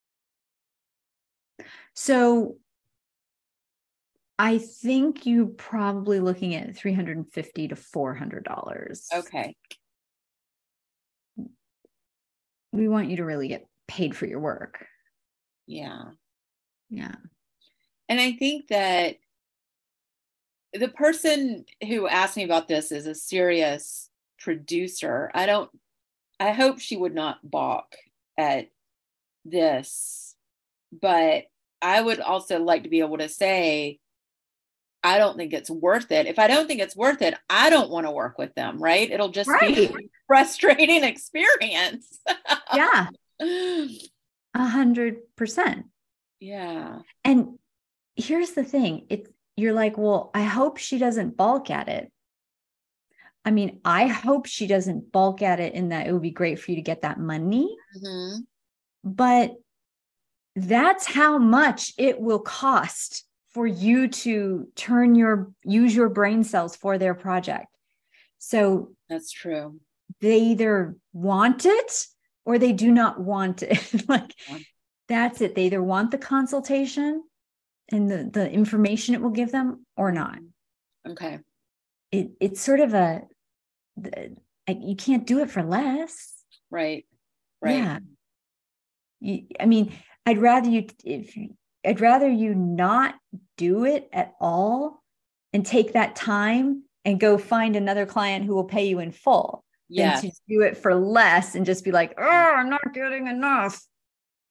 So I think you're probably looking at three hundred fifty to four hundred dollars. Okay. We want you to really get paid for your work. Yeah. Yeah. And I think that the person who asked me about this is a serious producer. I don't, I hope she would not balk at this, but I would also like to be able to say, I don't think it's worth it. If I don't think it's worth it, I don't want to work with them, right? It'll just Right. be a frustrating experience. Yeah. A hundred percent. Yeah. And here's the thing. It's, you're like, well, I hope she doesn't balk at it. I mean, I hope she doesn't balk at it in that it would be great for you to get that money. Mm-hmm. But that's how much it will cost for you to turn your, use your brain cells for their project. So That's true. they either want it or they do not want it. Like, Yeah. That's it. They either want the consultation and the, the information it will give them or not. Okay. It, it's sort of a, you can't do it for less. Right. Right. Yeah. You, I mean, I'd rather you, if I'd rather you not do it at all and take that time and go find another client who will pay you in full. Yeah. Than to do it for less and just be like, oh, I'm not getting enough.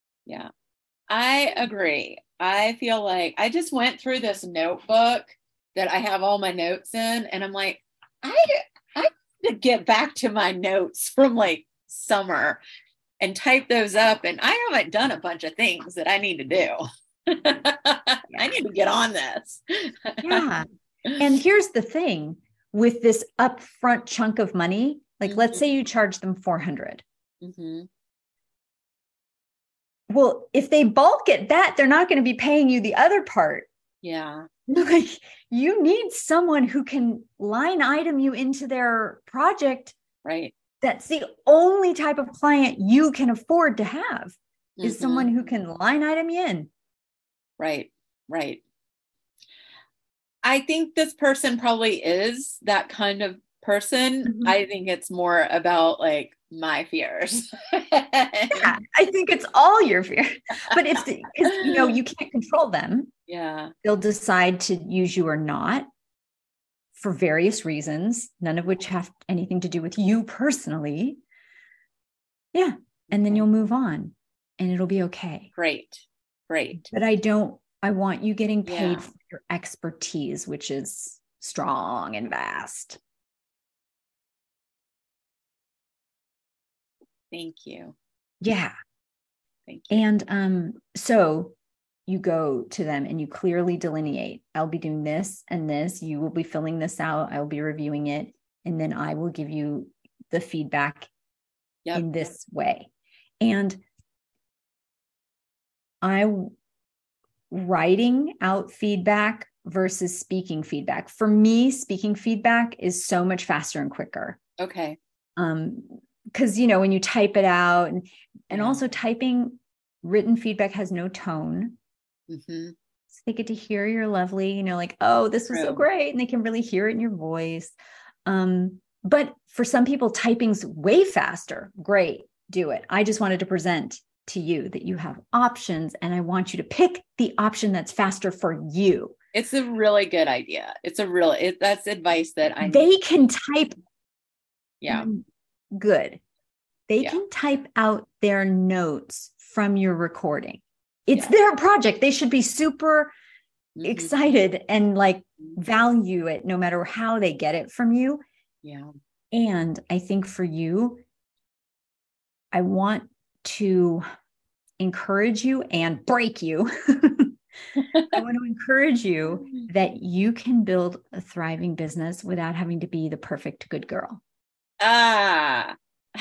Yeah, I agree. I feel like I just went through this notebook that I have all my notes in, and I'm like, I I need to get back to my notes from like summer and type those up, and I haven't done a bunch of things that I need to do. I need to get on this. Yeah. And here's the thing with this upfront chunk of money, like mm-hmm. let's say you charge them four hundred. Mm-hmm. Well, if they bulk at that, they're not going to be paying you the other part. Yeah. Like you need someone who can line item you into their project. Right. That's the only type of client you can afford to have mm-hmm. is someone who can line item you in. Right. Right. I think this person probably is that kind of person. Mm-hmm. I think it's more about like my fears. Yeah, I think it's all your fears. But if the, you know, you can't control them. Yeah. They'll decide to use you or not for various reasons, none of which have anything to do with you personally. Yeah. And then you'll move on and it'll be okay. Great. Great. But I don't, I want you getting paid yeah. for your expertise, which is strong and vast. Thank you. Yeah. Thank you. And um, so you go to them and you clearly delineate, I'll be doing this and this, you will be filling this out, I will be reviewing it, and then I will give you the feedback yep. in this way. And I writing out feedback versus speaking feedback. For me, speaking feedback is so much faster and quicker. Okay. Um, because, you know, when you type it out and, and yeah. also typing written feedback has no tone. Mm-hmm. So they get to hear your lovely, you know, like, oh, this was True. so great. And they can really hear it in your voice. Um, but for some people, typing's way faster. Great. Do it. I just wanted to present to you that you have options and I want you to pick the option that's faster for you. It's a really good idea. It's a real, it, that's advice that I They need. can type. Yeah. Good. They yeah. can type out their notes from your recording. It's yeah. their project. They should be super mm-hmm. excited and like mm-hmm. value it no matter how they get it from you. Yeah. And I think for you, I want to encourage you and break you. I want to encourage you that you can build a thriving business without having to be the perfect good girl. Ah.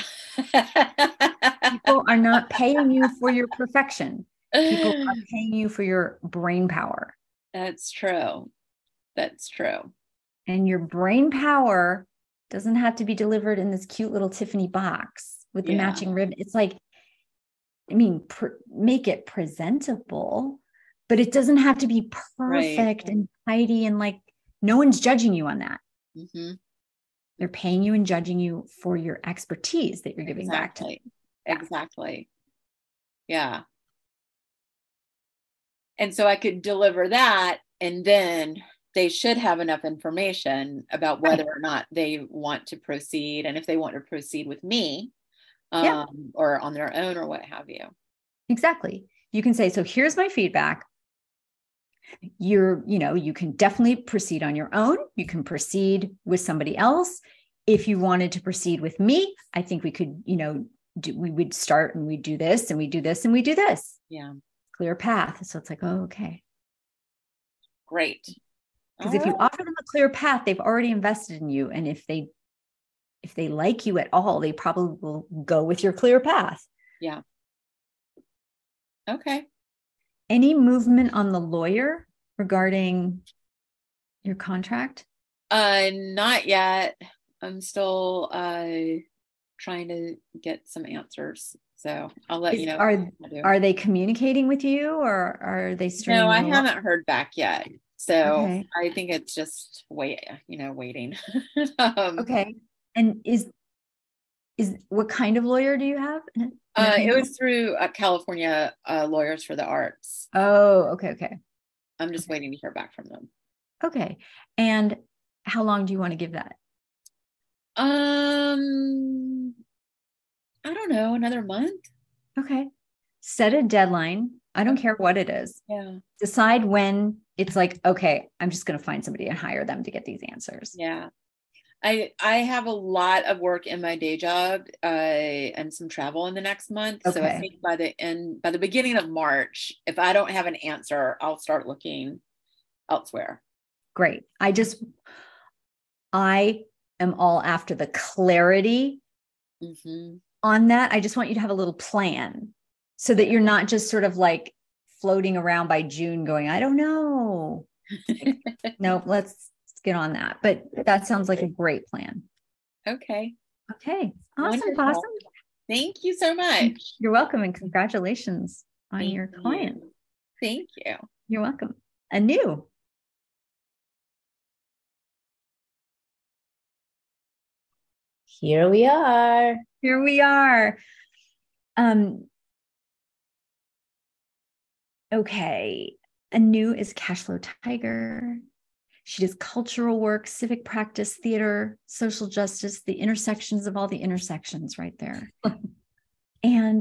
People are not paying you for your perfection. People are paying you for your brain power. That's true. That's true. And your brain power doesn't have to be delivered in this cute little Tiffany box with the yeah. matching ribbon. It's like, I mean, pr- make it presentable, but it doesn't have to be perfect right. and tidy. And like, no one's judging you on that. Mm-hmm. They're paying you and judging you for your expertise that you're giving exactly. back to them. Exactly. Yeah. And so I could deliver that, and then they should have enough information about whether right. or not they want to proceed, and if they want to proceed with me um, yeah. or on their own or what have you. Exactly. You can say, so here's my feedback. You're, you know, you can definitely proceed on your own. You can proceed with somebody else. If you wanted to proceed with me, I think we could, you know, do, we would start and we do this and we do this and we do this. Yeah. Clear path. So it's like, oh, okay. Great. Because if you offer them a clear path, they've already invested in you. And if they, if they like you at all, they probably will go with your clear path. Yeah. Okay. Any movement on the lawyer regarding your contract? Uh, not yet. I'm still uh trying to get some answers. So I'll let Is, you know. Are are they communicating with you, or are they stringing? No, I haven't heard back yet. So okay. I think it's just wait, you know, waiting. um, okay. And is is what kind of lawyer do you have? Uh, it was through uh, California uh, Lawyers for the Arts. Oh, okay, okay. I'm just okay. waiting to hear back from them. Okay. And how long do you want to give that? Um, I don't know, another month. Okay. Set a deadline. I don't okay. care what it is. Yeah. Decide when it's like, okay, I'm just going to find somebody and hire them to get these answers. Yeah. I I have a lot of work in my day job uh, and some travel in the next month. Okay. So I think by the end, by the beginning of March, if I don't have an answer, I'll start looking elsewhere. Great. I just, I am all after the clarity mm-hmm. on that. I just want you to have a little plan so that you're not just sort of like floating around by June going, I don't know. No, let's get on that. But that sounds like a great plan. Okay. Okay. Awesome. Wonderful. Awesome. Thank you so much. You're welcome. And congratulations on Thank your you. client. Thank you. You're welcome. Anu. Here we are. Here we are. Um, okay. Anu is Cashflow Tiger. She does cultural work, civic practice, theater, social justice, the intersections of all the intersections right there. And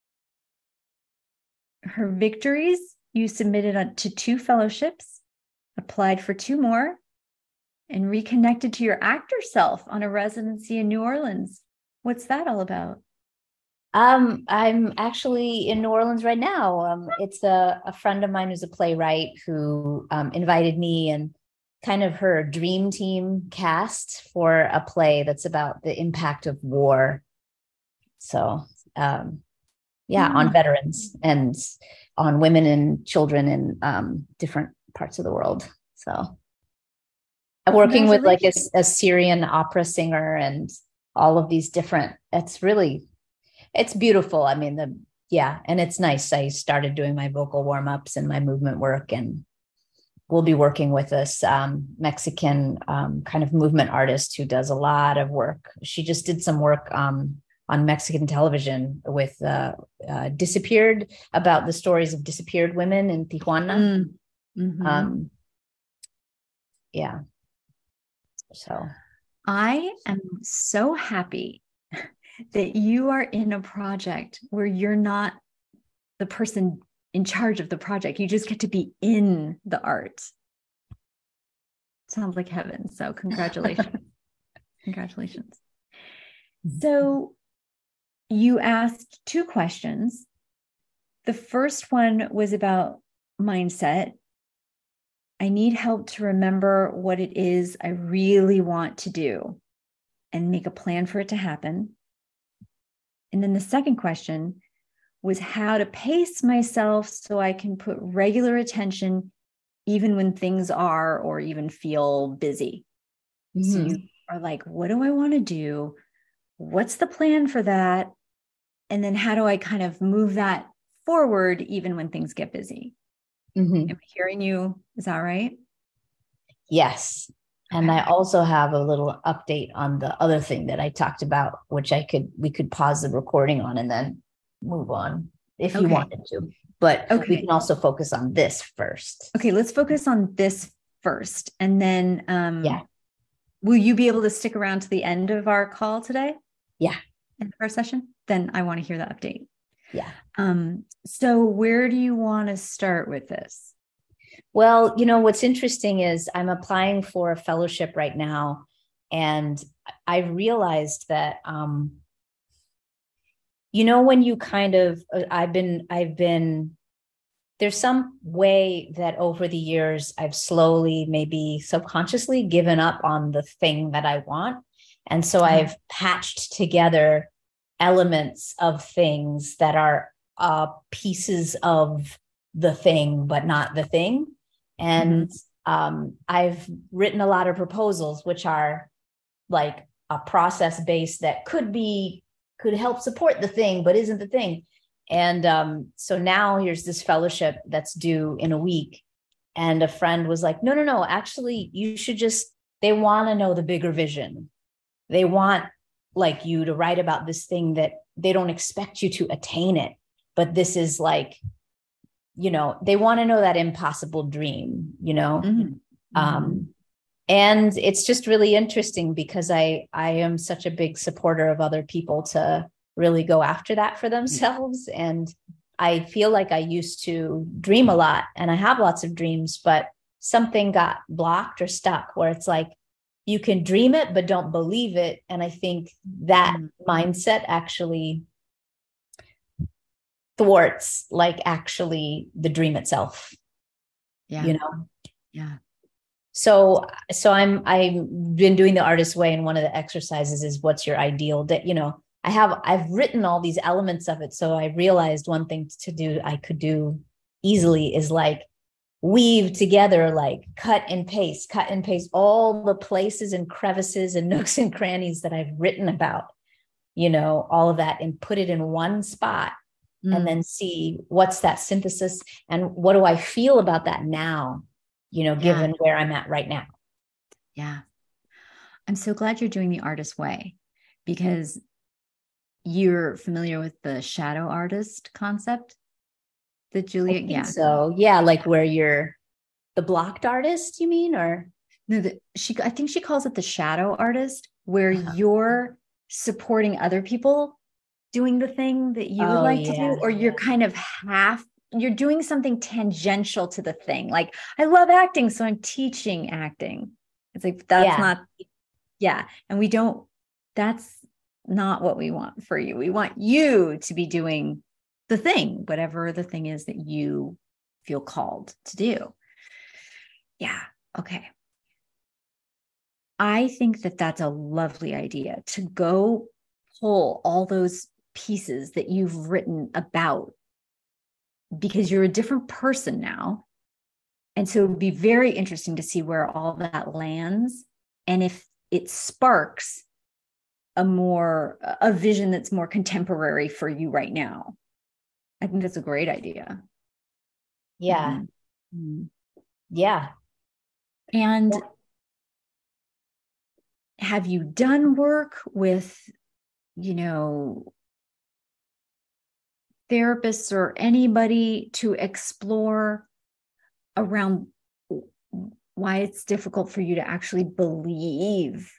her victories, you submitted to two fellowships, applied for two more, and reconnected to your actor self on a residency in New Orleans. What's that all about? Um, I'm actually in New Orleans right now. Um, it's a, a friend of mine who's a playwright who um, invited me and kind of her dream team cast for a play that's about the impact of war. So, um, yeah, mm. on veterans and on women and children in um, different parts of the world. So I'm working with like a, a Syrian opera singer and all of these different, it's really, it's beautiful. I mean, the, yeah. And it's nice. I started doing my vocal warm-ups and my movement work, and we'll be working with this um, Mexican um, kind of movement artist who does a lot of work. She just did some work um, on Mexican television with uh, uh, disappeared, about the stories of disappeared women in Tijuana. Mm-hmm. Um, yeah. So I am so happy that you are in a project where you're not the person in charge of the project. You just get to be in the art. Sounds like heaven. So congratulations. Congratulations. So you asked two questions. The first one was about mindset. I need help to remember what it is I really want to do and make a plan for it to happen. And then the second question was how to pace myself so I can put regular attention even when things are or even feel busy. Mm-hmm. So you are like, what do I want to do? What's the plan for that? And then how do I kind of move that forward even when things get busy? Mm-hmm. Am I hearing you? Is that right? Yes. And okay. I also have a little update on the other thing that I talked about, which I could, we could pause the recording on and then move on if okay. you wanted to, but okay. we can also focus on this first. Okay. Let's focus on this first. And then, um, yeah. will you be able to stick around to the end of our call today? Yeah. In our session? Then I want to hear the update. Yeah. Um, so where do you want to start with this? Well, you know, what's interesting is I'm applying for a fellowship right now, and I've realized that, um, you know, when you kind of, I've been, I've been, there's some way that over the years, I've slowly, maybe subconsciously given up on the thing that I want. And so mm-hmm. I've patched together elements of things that are uh, pieces of the thing, but not the thing. And mm-hmm. um, I've written a lot of proposals, which are like a process base that could be, could help support the thing, but isn't the thing. And um, so now here's this fellowship that's due in a week. And a friend was like, no, no, no, actually, you should just, they want to know the bigger vision. They want like you to write about this thing that they don't expect you to attain it. But this is like, you know, they want to know that impossible dream, you know? Mm-hmm. Um, and it's just really interesting because I, I am such a big supporter of other people to really go after that for themselves. And I feel like I used to dream a lot and I have lots of dreams, but something got blocked or stuck, where it's like, you can dream it, but don't believe it. And I think that mm-hmm. mindset actually thwarts like actually the dream itself. Yeah. You know? Yeah. So, so I'm, I've been doing the artist way. And one of the exercises is, what's your ideal day? You know, I have, I've written all these elements of it. So I realized one thing to do, I could do easily, is like weave together, like cut and paste, cut and paste all the places and crevices and nooks and crannies that I've written about, you know, all of that, and put it in one spot. Mm. And then see what's that synthesis and what do I feel about that now, you know, given yeah. where I'm at right now. Yeah. I'm so glad you're doing the artist way, because you're familiar with the shadow artist concept that Julia, yeah. So yeah, like where you're the blocked artist, you mean? Or no, the, she, I think she calls it the shadow artist, where uh-huh. you're supporting other people doing the thing that you would oh, like yeah. to do, or you're kind of half, you're doing something tangential to the thing. Like, I love acting, so I'm teaching acting. It's like, that's yeah. not, yeah. And we don't, that's not what we want for you. We want you to be doing the thing, whatever the thing is that you feel called to do. Yeah. Okay. I think that that's a lovely idea, to go pull all those pieces that you've written about, because you're a different person now. And so it'd be very interesting to see where all that lands, and if it sparks a more, a vision that's more contemporary for you right now. I think that's a great idea. Yeah. Mm-hmm. Yeah. And yeah. have you done work with, you know, therapists or anybody to explore around why it's difficult for you to actually believe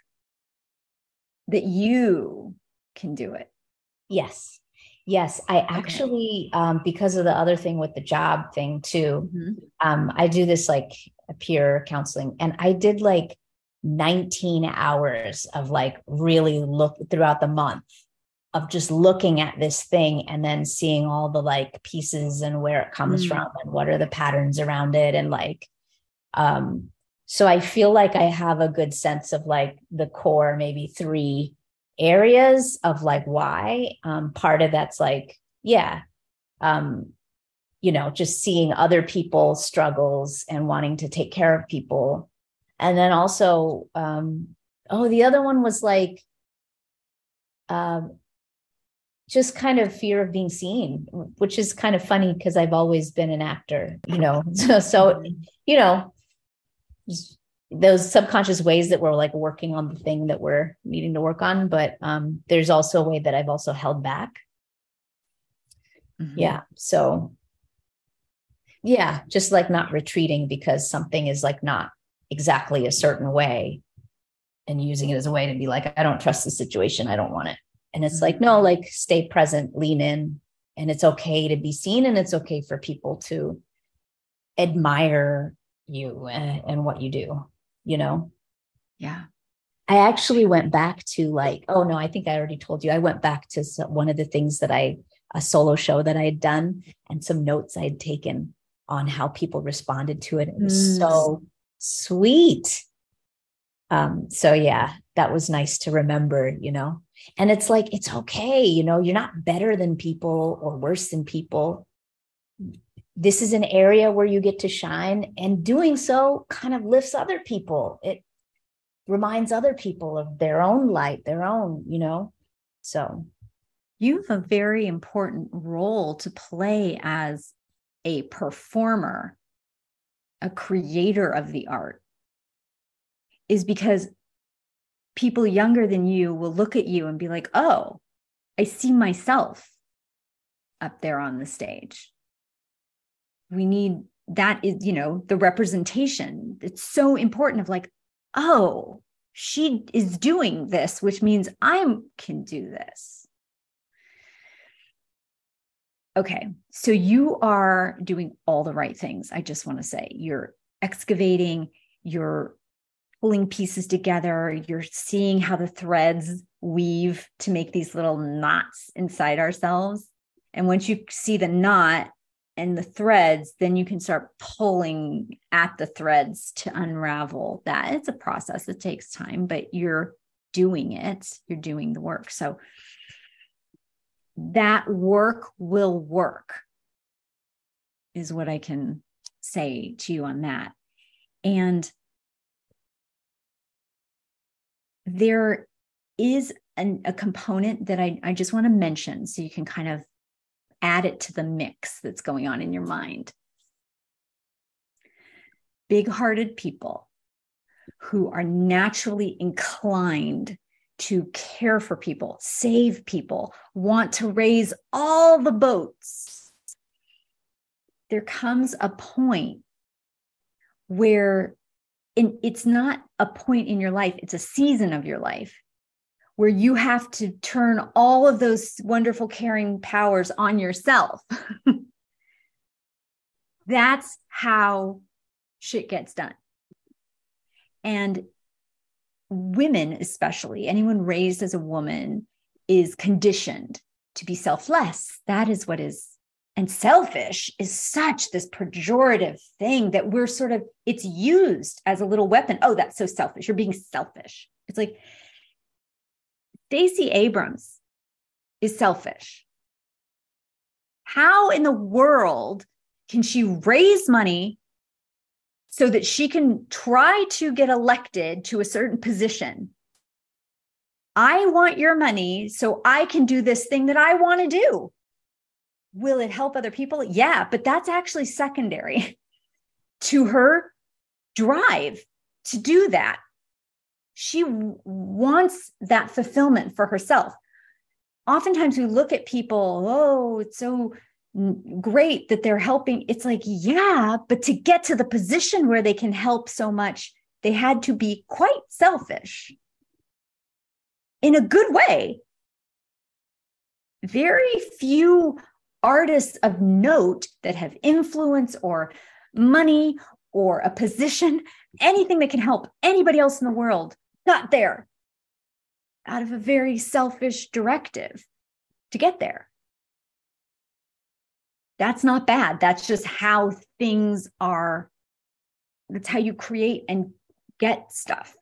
that you can do it? Yes. Yes. I actually, okay. um, because of the other thing with the job thing too, mm-hmm. um, I do this like peer counseling, and I did like nineteen hours of like really look throughout the month of just looking at this thing, and then seeing all the like pieces and where it comes mm. from and what are the patterns around it. And like, um, so I feel like I have a good sense of like the core, maybe three areas of like why. Um, part of that's like, yeah, um, you know, just seeing other people's struggles and wanting to take care of people. And then also, um, oh, the other one was like, um, just kind of fear of being seen, which is kind of funny because I've always been an actor, you know, so, so, you know, those subconscious ways that we're like working on the thing that we're needing to work on. But um, there's also a way that I've also held back. Mm-hmm. Yeah. So yeah, just like not retreating because something is like not exactly a certain way, and using it as a way to be like, I don't trust the situation. I don't want it. And it's mm-hmm. like, no, like stay present, lean in, and it's okay to be seen. And it's okay for people to admire you and, and what you do, you know? Yeah. I actually went back to like, oh no, I think I already told you. I went back to some, one of the things that I, a solo show that I had done, and some notes I had taken on how people responded to it. It was mm. so sweet. Um, so yeah, that was nice to remember, you know, and it's like, it's okay. You know, you're not better than people or worse than people. This is an area where you get to shine, and doing so kind of lifts other people. It reminds other people of their own light, their own, you know, so. You have a very important role to play as a performer, a creator of the art, is because people younger than you will look at you and be like, oh, I see myself up there on the stage. We need, that is, you know, the representation. It's so important of like, oh, she is doing this, which means I can do this. Okay. So you are doing all the right things. I just want to say you're excavating, you're pulling pieces together, you're seeing how the threads weave to make these little knots inside ourselves. And once you see the knot and the threads, then you can start pulling at the threads to unravel that. It's a process. It takes time, but you're doing it. You're doing the work. So that work will work is what I can say to you on that. And there is an, a component that I, I just want to mention so you can kind of add it to the mix that's going on in your mind. Big-hearted people who are naturally inclined to care for people, save people, want to raise all the boats. There comes a point where in, it's not a point in your life, it's a season of your life where you have to turn all of those wonderful caring powers on yourself. That's how shit gets done. And women, especially, anyone raised as a woman is conditioned to be selfless. That is what is, and selfish is such this pejorative thing that we're sort of, it's used as a little weapon. Oh, that's so selfish. You're being selfish. It's like Stacey Abrams is selfish. How in the world can she raise money so that she can try to get elected to a certain position? I want your money so I can do this thing that I want to do. Will it help other people? Yeah, but that's actually secondary to her drive to do that. She w- wants that fulfillment for herself. Oftentimes we look at people, oh, it's so great that they're helping. It's like, yeah, but to get to the position where they can help so much, they had to be quite selfish in a good way. Very few artists of note that have influence or money or a position, anything that can help anybody else in the world, got there out of a very selfish directive to get there. That's not bad. That's just how things are. That's how you create and get stuff.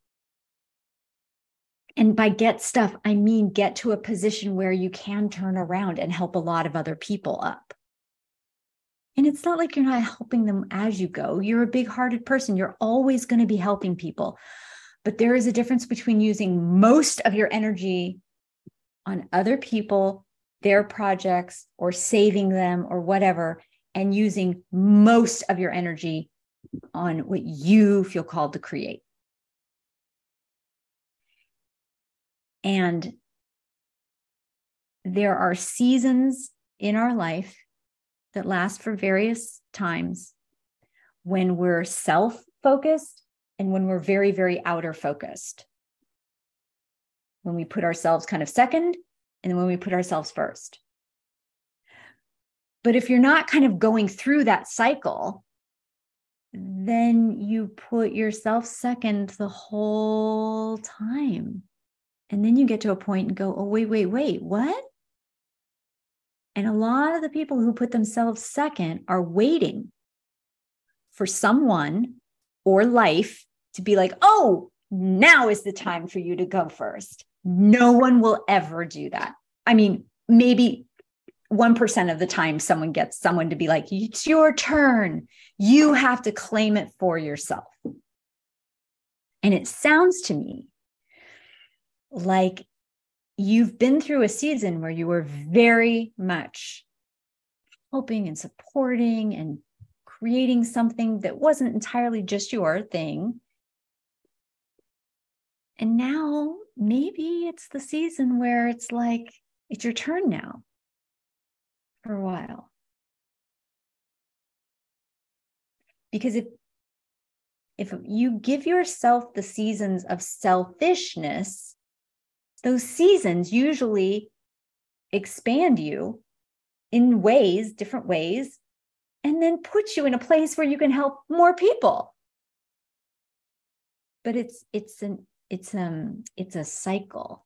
And by get stuff, I mean get to a position where you can turn around and help a lot of other people up. And it's not like you're not helping them as you go. You're a big-hearted person. You're always going to be helping people. But there is a difference between using most of your energy on other people, their projects, or saving them or whatever, and using most of your energy on what you feel called to create. And there are seasons in our life that last for various times when we're self-focused and when we're very, very outer focused. When we put ourselves kind of second and then when we put ourselves first. But if you're not kind of going through that cycle, then you put yourself second the whole time. And then you get to a point and go, oh, wait, wait, wait, what? And a lot of the people who put themselves second are waiting for someone or life to be like, oh, now is the time for you to go first. No one will ever do that. I mean, maybe one percent of the time someone gets someone to be like, it's your turn. You have to claim it for yourself. And it sounds to me like you've been through a season where you were very much helping and supporting and creating something that wasn't entirely just your thing. And now maybe it's the season where it's like, it's your turn now for a while. Because if, if you give yourself the seasons of selfishness, those seasons usually expand you in ways, different ways, and then put you in a place where you can help more people. But it's it's an it's um it's a cycle.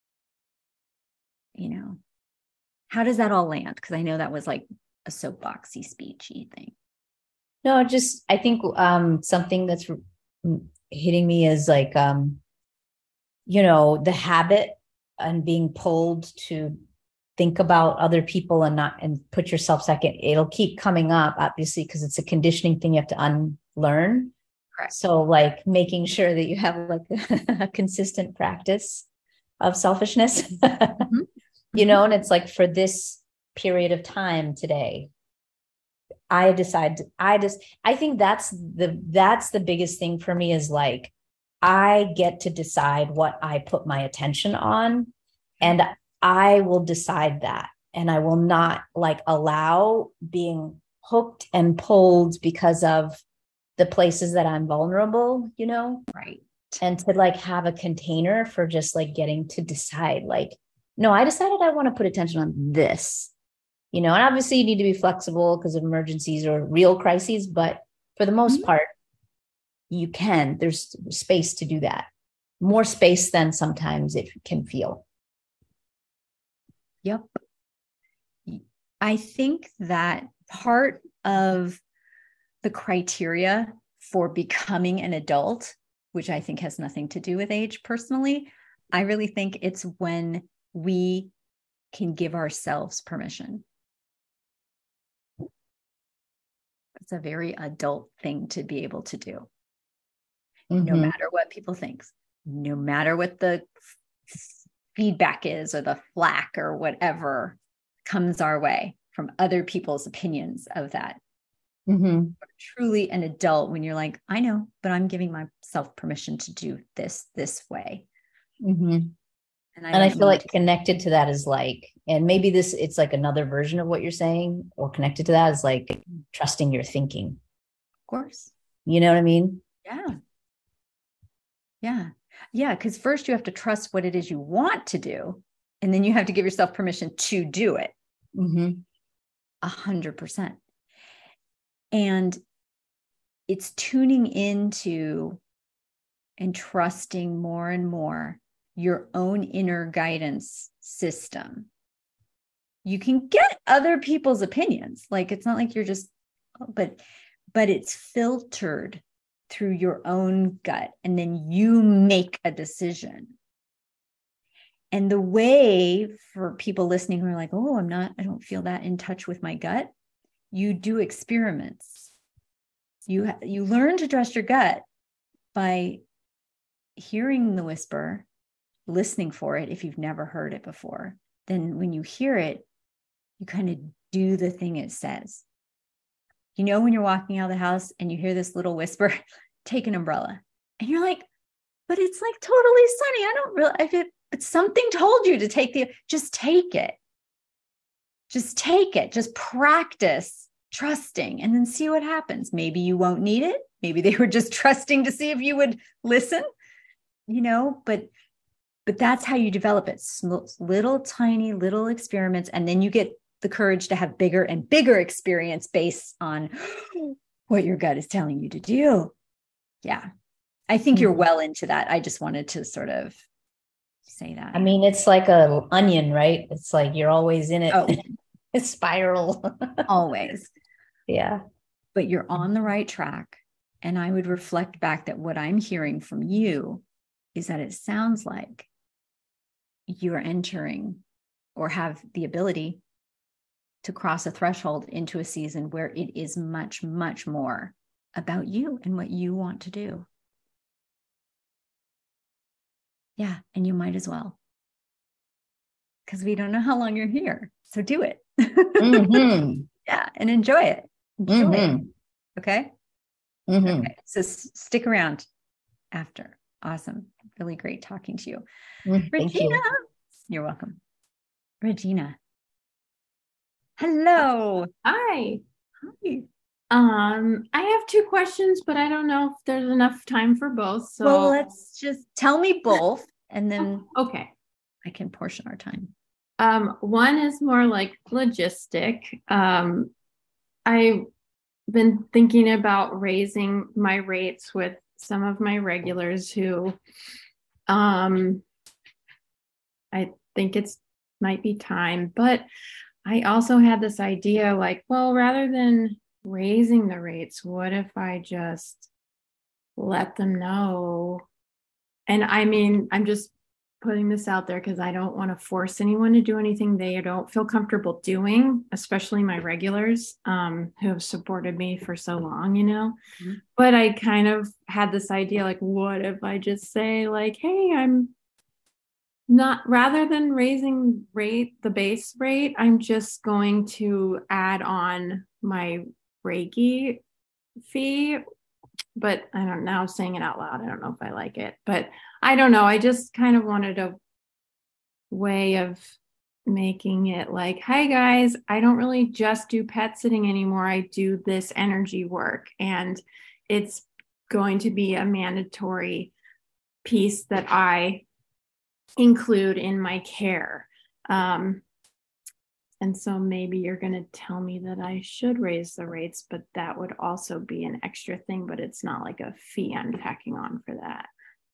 You know, how does that all land? Because I know that was like a soapboxy, speechy thing. No, just I think um, something that's hitting me is like, um, you know, the habit and being pulled to think about other people and not and put yourself second. It'll keep coming up, obviously, because it's a conditioning thing you have to unlearn. Correct. So, like making sure that you have like a consistent practice of selfishness, mm-hmm. you know, and it's like for this period of time today. I decide, I just, I think that's the, that's the biggest thing for me is like, I get to decide what I put my attention on and I will decide that. And I will not like allow being hooked and pulled because of the places that I'm vulnerable, you know? Right. And to like have a container for just like getting to decide like, no, I decided I want to put attention on this. You know, and obviously you need to be flexible because of emergencies or real crises, but for the most mm-hmm. part, you can, there's space to do that. More space than sometimes it can feel. Yep. I think that part of the criteria for becoming an adult, which I think has nothing to do with age personally, I really think it's when we can give ourselves permission. It's a very adult thing to be able to do. Mm-hmm. No matter what people think, no matter what the feedback is or the flack or whatever comes our way from other people's opinions of that. Mm-hmm. Truly an adult when you're like, I know, but I'm giving myself permission to do this this way. Mm-hmm. And I, and I feel like to- connected to that is like, and maybe this, it's like another version of what you're saying or connected to that is like trusting your thinking. Of course. You know what I mean? Yeah. Yeah. Yeah. Because first you have to trust what it is you want to do. And then you have to give yourself permission to do it. Mm-hmm. A hundred percent. And it's tuning into and trusting more and more your own inner guidance system. You can get other people's opinions. Like, it's not like you're just, but, but it's filtered through your own gut. And then you make a decision. And the way for people listening who are like, oh, I'm not, I don't feel that in touch with my gut. You do experiments. You, you learn to trust your gut by hearing the whisper, listening for it if you've never heard it before. Then when you hear it, you kind of do the thing it says. You know, when you're walking out of the house and you hear this little whisper, take an umbrella. And you're like, but it's like totally sunny. I don't really, if it, but something told you to take the, just take it. Just take it. Just practice trusting and then see what happens. Maybe you won't need it. Maybe they were just trusting to see if you would listen, you know, but But that's how you develop it. Little tiny little experiments. And then you get the courage to have bigger and bigger experience based on what your gut is telling you to do. Yeah. I think you're well into that. I just wanted to sort of say that. I mean, it's like a onion, right? It's like you're always in it. Oh. It's spiral. Always. Yeah. But you're on the right track. And I would reflect back that what I'm hearing from you is that it sounds like you're entering or have the ability to cross a threshold into a season where it is much, much more about you and what you want to do. Yeah. And you might as well. Because we don't know how long you're here. So do it. Mm-hmm. Yeah. And enjoy it. Enjoy mm-hmm. it. Okay. Mm-hmm. Okay. So s- stick around after. Awesome. Really great talking to you. Mm, Regina. You. You're welcome. Regina. Hello. Hi. Hi. Um, I have two questions, but I don't know if there's enough time for both. So well, let's just tell me both and then oh, okay. I can portion our time. Um, one is more like logistic. Um, I been thinking about raising my rates with some of my regulars who um I think it's might be time, but I also had this idea like, well, rather than raising the rates, what if I just let them know? And I mean, I'm just putting this out there because I don't want to force anyone to do anything they don't feel comfortable doing, especially my regulars um, who have supported me for so long, you know. Mm-hmm. But I kind of had this idea like, what if I just say like, hey, I'm not, rather than raising rate, the base rate, I'm just going to add on my Reiki fee. But I don't know, saying it out loud, I don't know if I like it, but I don't know. I just kind of wanted a way of making it like, hi guys, I don't really just do pet sitting anymore. I do this energy work, and it's going to be a mandatory piece that I include in my care. Um, and so maybe you're going to tell me that I should raise the rates, but that would also be an extra thing, but it's not like a fee I'm tacking on for that.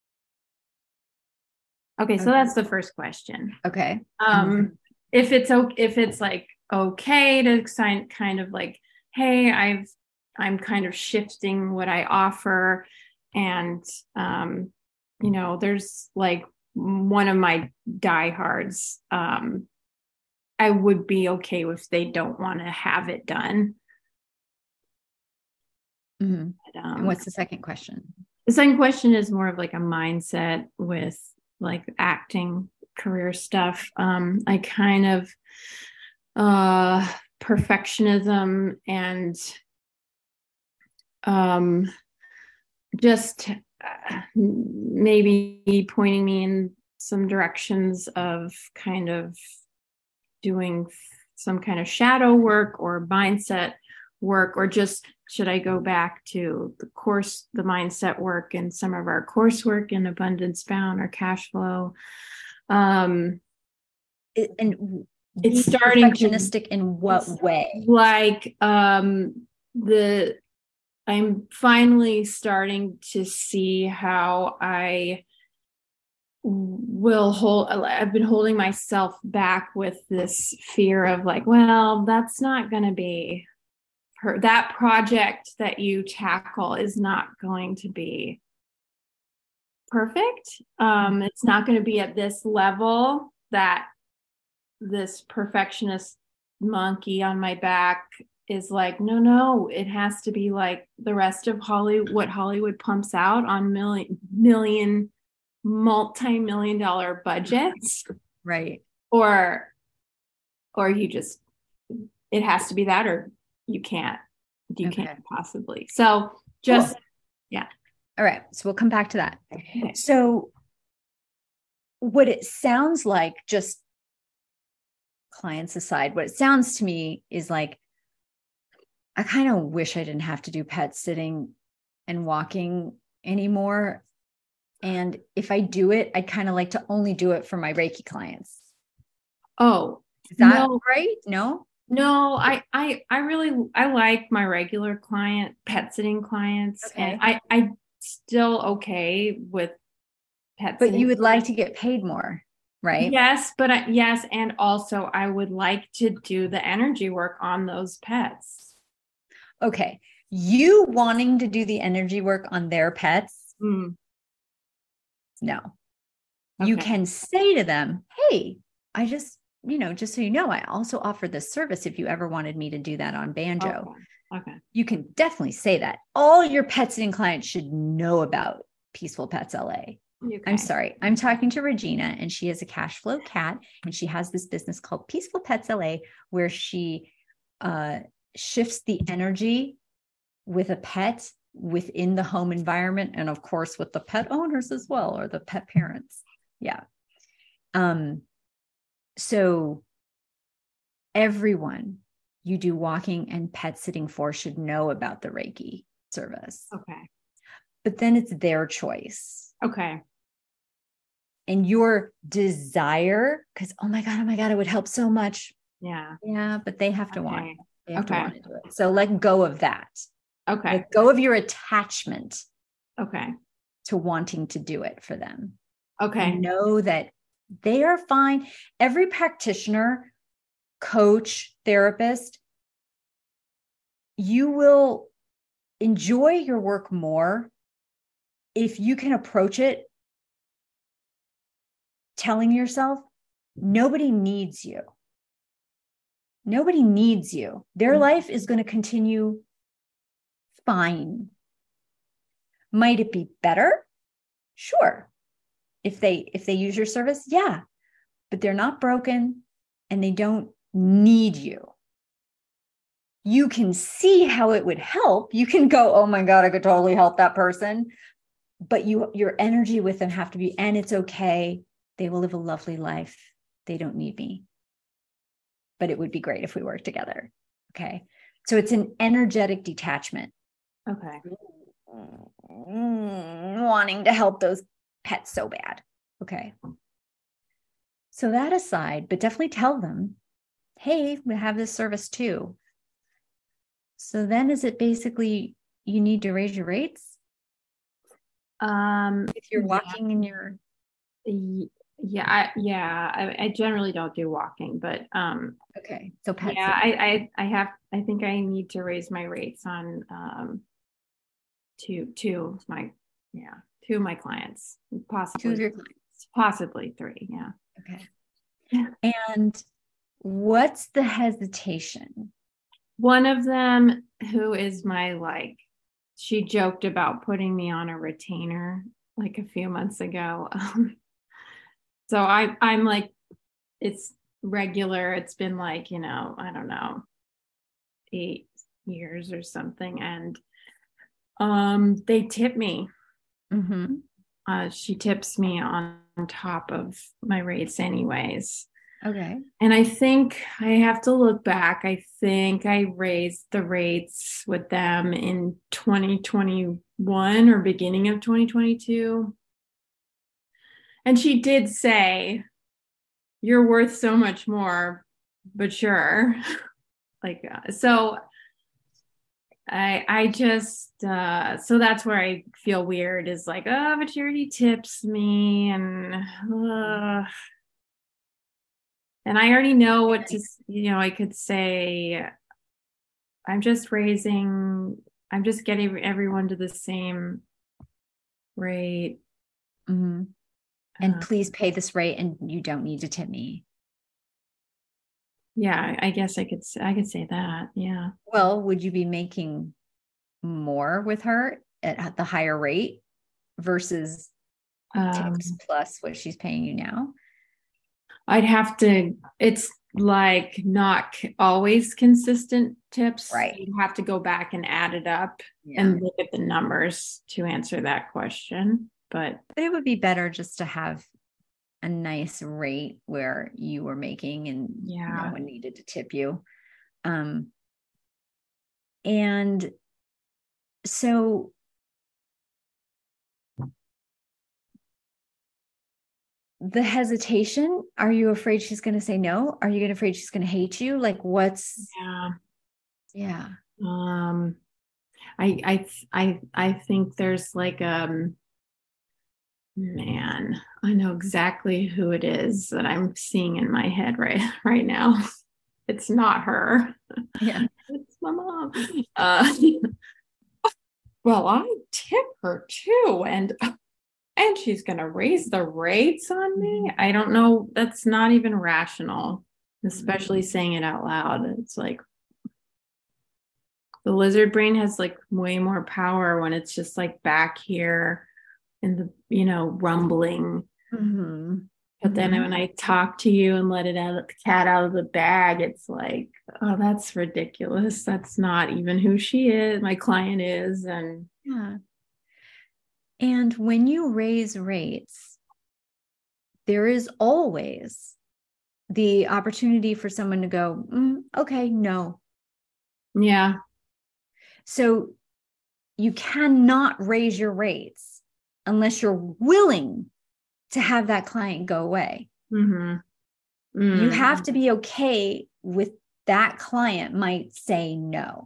Okay, so okay. That's the first question. Okay. Um, mm-hmm. if it's okay, if it's like okay to sign, kind of like, hey, I've I'm kind of shifting what I offer, and um, you know, there's like one of my diehards. Um, I would be okay if they don't want to have it done. Mm-hmm. But, um, and what's the second question? The second question is more of like a mindset with like acting career stuff. Um, I kind of uh, perfectionism and um, just uh, maybe pointing me in some directions of kind of doing some kind of shadow work or mindset work, or just should I go back to the course, the mindset work and some of our coursework in Abundance Bound or cash flow. Um, it, and it's starting perfectionistic to, in what way? Like um, the, I'm finally starting to see how I will hold, I've been holding myself back with this fear of like, well, that's not going to be her, that project that you tackle is not going to be perfect. Um, it's not going to be at this level that this perfectionist monkey on my back is like, no, no, it has to be like the rest of Hollywood, what Hollywood pumps out on million, million, multi-million dollar budgets. Right. Or, or you just, it has to be that, or you can't, you okay. can't possibly. So just, cool. yeah. All right. So we'll come back to that. Okay. So what it sounds like, just clients aside, what it sounds to me is like, I kind of wish I didn't have to do pet sitting and walking anymore. And if I do it, I'd kind of like to only do it for my Reiki clients. Oh, is that no, right? No, no, I, I, I really, I like my regular client, pet sitting clients. Okay. And I, I still okay with pet but sitting. You would like to get paid more, right? Yes, but I, yes. And also I would like to do the energy work on those pets. Okay. You wanting to do the energy work on their pets? Mm. No. Okay. You can say to them, hey, I just, you know, just so you know, I also offer this service if you ever wanted me to do that on Banjo. Okay. Okay. You can definitely say that. All your pet sitting clients should know about Peaceful Pets L A. Okay. I'm sorry. I'm talking to Regina, and she is a cash flow cat, and she has this business called Peaceful Pets L A, where she uh, shifts the energy with a pet within the home environment, and of course with the pet owners as well, or the pet parents. Yeah. Um, so everyone you do walking and pet sitting for should know about the Reiki service. Okay. But then it's their choice. Okay. And your desire, because, oh my God, oh my God, it would help so much. Yeah. Yeah. But they have to okay. want. They have Okay. to want to do it. So let go of that. Okay. Let go of your attachment Okay. to wanting to do it for them. Okay. And know that they are fine. Every practitioner, coach, therapist, you will enjoy your work more if you can approach it telling yourself, nobody needs you. Nobody needs you. Their life is going to continue fine. Might it be better? Sure. If they if they use your service, yeah. But they're not broken and they don't need you. You can see how it would help. You can go, oh my God, I could totally help that person. But you your energy with them have to be, and it's okay. They will live a lovely life. They don't need me. But it would be great if we worked together. Okay. So it's an energetic detachment. Okay. Mm, wanting to help those pets so bad. Okay. So that aside, but definitely tell them, hey, we have this service too. So then is it basically you need to raise your rates? Um, If you're yeah. walking in your Y- Yeah, I, yeah. I, I generally don't do walking, but um, okay. So pets. yeah, I, I, I have. I think I need to raise my rates on um, two, two of my, yeah, two of my clients, possibly two of your clients. possibly three. Yeah. Okay. And what's the hesitation? One of them, who is my like, she joked about putting me on a retainer like a few months ago. Um, so I, I'm like, it's regular. It's been like, you know, I don't know, eight years or something. And um, they tip me. Mm-hmm. Uh, she tips me on top of my rates anyways. Okay. And I think I have to look back. I think I raised the rates with them in twenty twenty-one or beginning of twenty twenty-two. And she did say, you're worth so much more, but sure. Like, uh, so I, I just, uh, so that's where I feel weird is like, oh, but she already tips me and, uh, and I already know what to, you know, I could say, I'm just raising, I'm just getting everyone to the same rate. Mm-hmm. And Uh, please pay this rate and you don't need to tip me. yeah, I guess I could, I could say that. Yeah. Well, would you be making more with her at the higher rate versus Um, tips plus what she's paying you now? I'd have to, it's like not always consistent tips. Right. You'd have to go back and add it up Yeah. and look at the numbers to answer that question. But, but it would be better just to have a nice rate where you were making and yeah. no one needed to tip you. Um, and so the hesitation, are you afraid she's going to say no? Are you afraid she's going to hate you? Like what's, yeah. yeah. Um, I, I, I, I think there's like, um, man, I know exactly who it is that I'm seeing in my head right, right now. It's not her. Yeah. It's my mom. Uh, well, I tip her too. And, and she's going to raise the rates on me. I don't know. That's not even rational, especially saying it out loud. It's like, the lizard brain has like way more power when it's just like back here in the, you know, rumbling. Mm-hmm. But then when I talk to you and let it out, the cat out of the bag, it's like, oh, that's ridiculous. That's not even who she is, my client is. And yeah. And when you raise rates, there is always the opportunity for someone to go, mm, okay, no. yeah. So you cannot raise your rates unless you're willing to have that client go away. Mm-hmm. Mm. You have to be okay with that client might say no.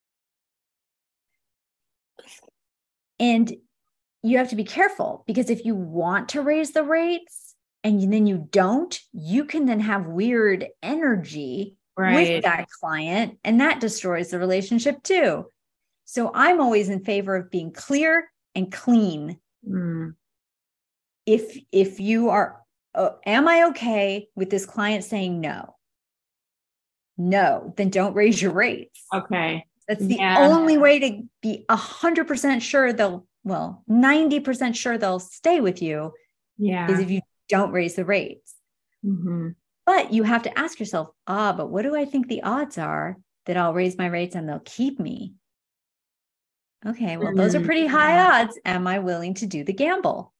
And you have to be careful, because if you want to raise the rates and then you don't, you can then have weird energy Right. with that client, and that destroys the relationship too. So I'm always in favor of being clear and clean. Mm. If if you are, uh, am I okay with this client saying no? No, then don't raise your rates. Okay. That's the Yeah. only way to be one hundred percent sure they'll, well, ninety percent sure they'll stay with you, Yeah. is if you don't raise the rates. Mm-hmm. But you have to ask yourself, ah, but what do I think the odds are that I'll raise my rates and they'll keep me? Okay, well, those are pretty high odds. Am I willing to do the gamble?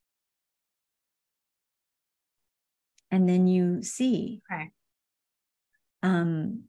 And then you see. Okay. Um,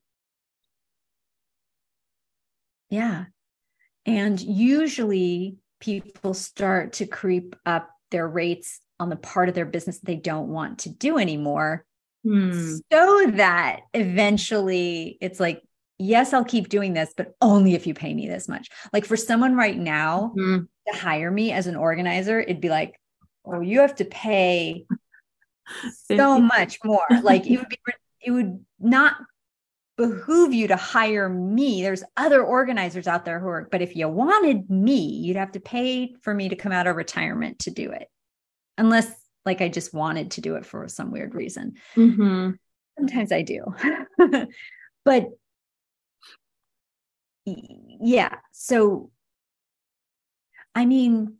yeah. And usually people start to creep up their rates on the part of their business that they don't want to do anymore. Hmm. So that eventually it's like, yes, I'll keep doing this, but only if you pay me this much. Like for someone right now Mm-hmm. to hire me as an organizer, it'd be like, oh, you have to pay so much more. Like it would be, it would not behoove you to hire me. There's other organizers out there who are, but if you wanted me, you'd have to pay for me to come out of retirement to do it. Unless like I just wanted to do it for some weird reason. Mm-hmm. Sometimes I do. But yeah, so I mean,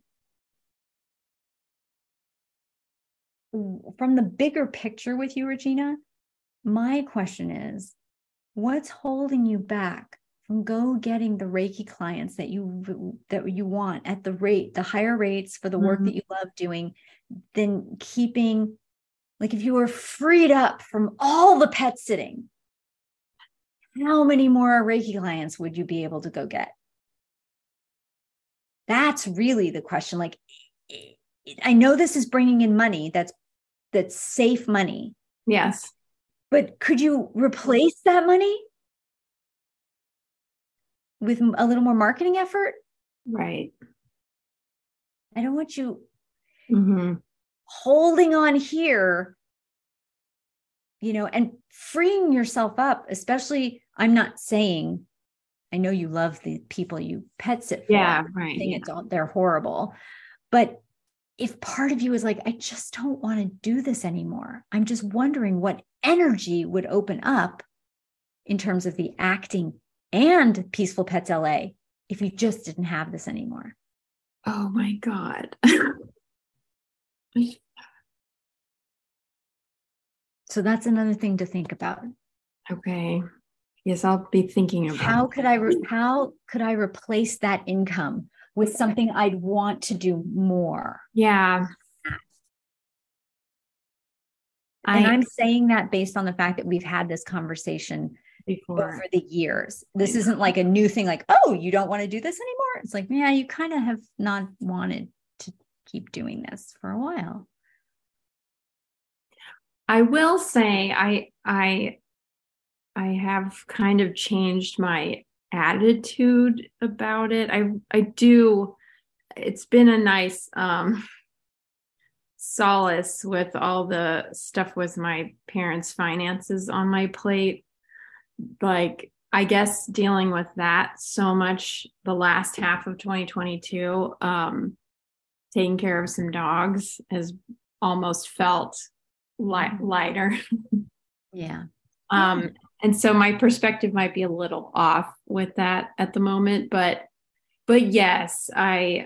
from the bigger picture with you, Regina, my question is, what's holding you back from go getting the Reiki clients that you that you want at the rate, the higher rates for the work Mm-hmm. that you love doing, than keeping, like if you were freed up from all the pet sitting, how many more Reiki clients would you be able to go get? That's really the question. Like, I know this is bringing in money that's that's safe money. Yes. But could you replace that money with a little more marketing effort? Right. I don't want you Mm-hmm. holding on here, you know, and freeing yourself up, especially, I'm not saying, I know you love the people you pet sit for. Yeah. Right. Saying Yeah. it's all, they're horrible. But if part of you is like, I just don't want to do this anymore, I'm just wondering what energy would open up in terms of the acting and Peaceful Pets L A if you just didn't have this anymore. Oh my God. So that's another thing to think about. Okay. Yes, I'll be thinking about How could I re- how could I replace that income with something I'd want to do more? Yeah. And I I'm saying that based on the fact that we've had this conversation before. over the years. This isn't like a new thing, like, oh, you don't want to do this anymore. It's like, yeah, you kind of have not wanted to keep doing this for a while. I will say I I I have kind of changed my attitude about it. I I do, it's been a nice um solace with all the stuff with my parents' finances on my plate. Like, I guess dealing with that so much the last half of twenty twenty-two, um, taking care of some dogs has almost felt light, lighter. Yeah. Um, and so my perspective might be a little off with that at the moment, but, but yes, I,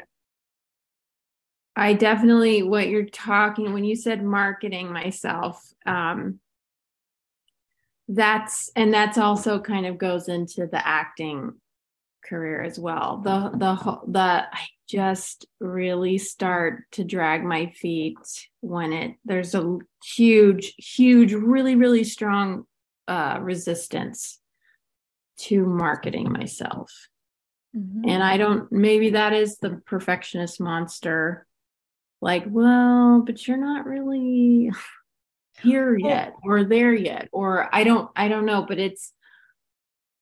I definitely, what you're talking, when you said marketing myself, um, that's, and that's also kind of goes into the acting career as well. The, the, the, I just really start to drag my feet when it, there's a huge, huge, really, really strong uh, resistance to marketing myself. Mm-hmm. And I don't, maybe that is the perfectionist monster. Like, well, but you're not really here yet or there yet, or I don't, I don't know, but it's,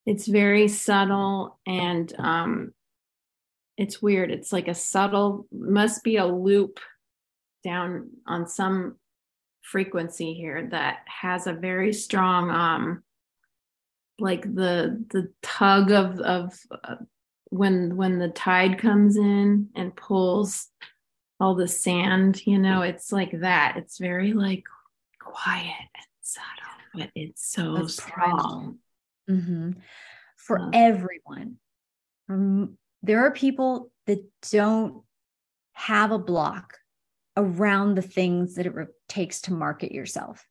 it's very subtle, and um, it's weird. It's like a subtle, must be a loop down on some frequency here that has a very strong, um, like the the tug of of uh, when when the tide comes in and pulls all the sand, you know, it's like that. It's very like quiet and subtle, but it's so That's strong. Mm-hmm. For Uh, everyone, um, there are people that don't have a block around the things that it re- takes to market yourself.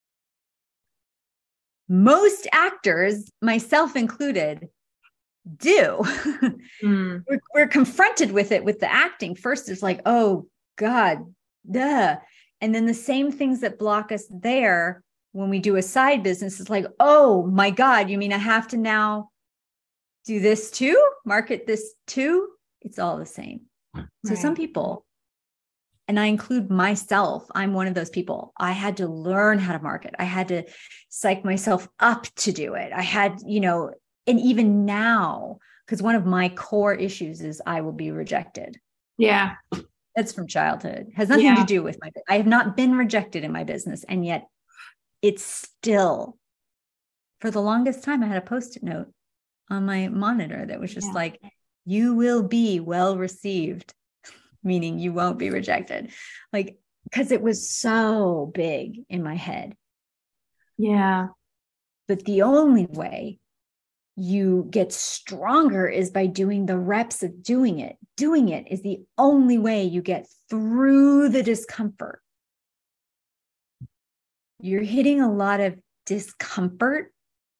Most actors, myself included, do. mm, we're, we're confronted with it with the acting. First, it's like, oh, God, duh. And then the same things that block us there when we do a side business is like, oh, my God, you mean I have to now do this too? Market this too? It's all the same. right. So some people, and I include myself, I'm one of those people. I had to learn how to market. I had to psych myself up to do it. I had, you know, and even now, because one of my core issues is I will be rejected. Yeah. That's from childhood. Has nothing Yeah. to do with my, I have not been rejected in my business. And yet it's still, for the longest time, I had a Post-it note on my monitor that was just Yeah. like, you will be well received, meaning you won't be rejected. Like, because it was so big in my head. Yeah. But the only way you get stronger is by doing the reps of doing it. Doing it is the only way you get through the discomfort. You're hitting a lot of discomfort,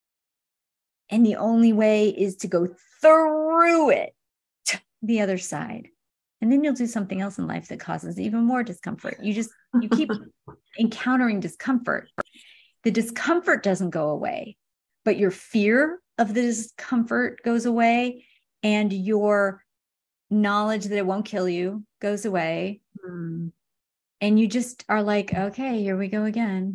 and the only way is to go through it to the other side. And then you'll do something else in life that causes even more discomfort. You just, you keep encountering discomfort. The discomfort doesn't go away, but your fear of the discomfort goes away, and your knowledge that it won't kill you goes away. Mm. And you just are like, okay, here we go again.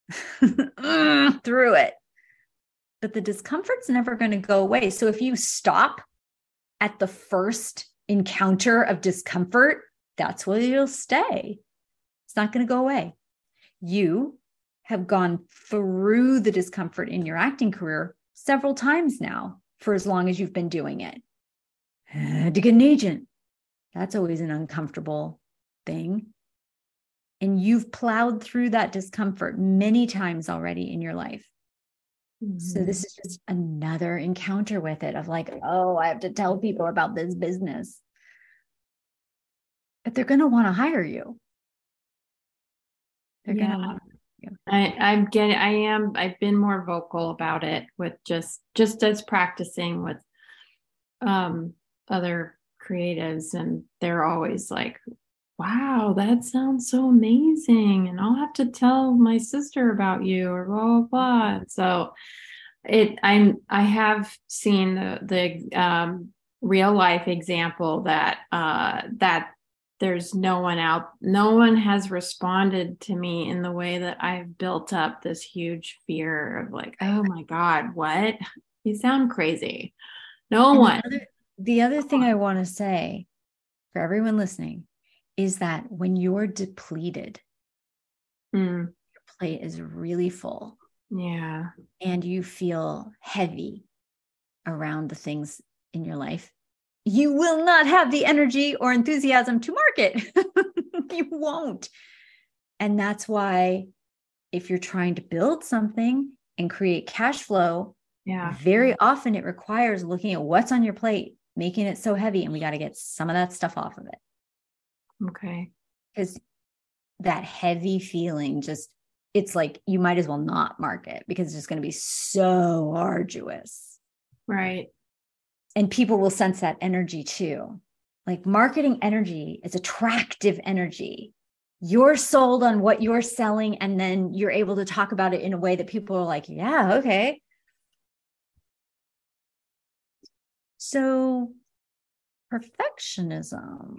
Through it. But the discomfort's never going to go away. So if you stop at the first encounter of discomfort, that's where you'll stay. It's not going to go away. You have gone through the discomfort in your acting career several times now for as long as you've been doing it. Uh, to get an agent, that's always an uncomfortable thing. And you've plowed through that discomfort many times already in your life. Mm-hmm. So this is just another encounter with it of like, oh, I have to tell people about this business. But they're going to want to hire you. They're Yeah. going to want to. I, I'm getting, I am, I've been more vocal about it with just, just as practicing with um, other creatives, and they're always like, wow, that sounds so amazing. And I'll have to tell my sister about you or blah, blah, blah. And so it, I'm, I have seen the, the um, real life example that, uh, that there's no one out, no one has responded to me in the way that I've built up this huge fear of like, oh my God, what? You sound crazy. No and one. The other, the other thing I want to say for everyone listening is that when you're depleted, mm. your plate is really full. Yeah. And you feel heavy around the things in your life, you will not have the energy or enthusiasm to market. You won't. And that's why if you're trying to build something and create cash flow, yeah, very often it requires looking at what's on your plate, making it so heavy, and we got to get some of that stuff off of it. Okay. Because that heavy feeling just, it's like you might as well not market because it's just going to be so arduous. Right. And people will sense that energy too. Like marketing energy is attractive energy. You're sold on what you're selling, and then you're able to talk about it in a way that people are like, yeah, okay. So perfectionism.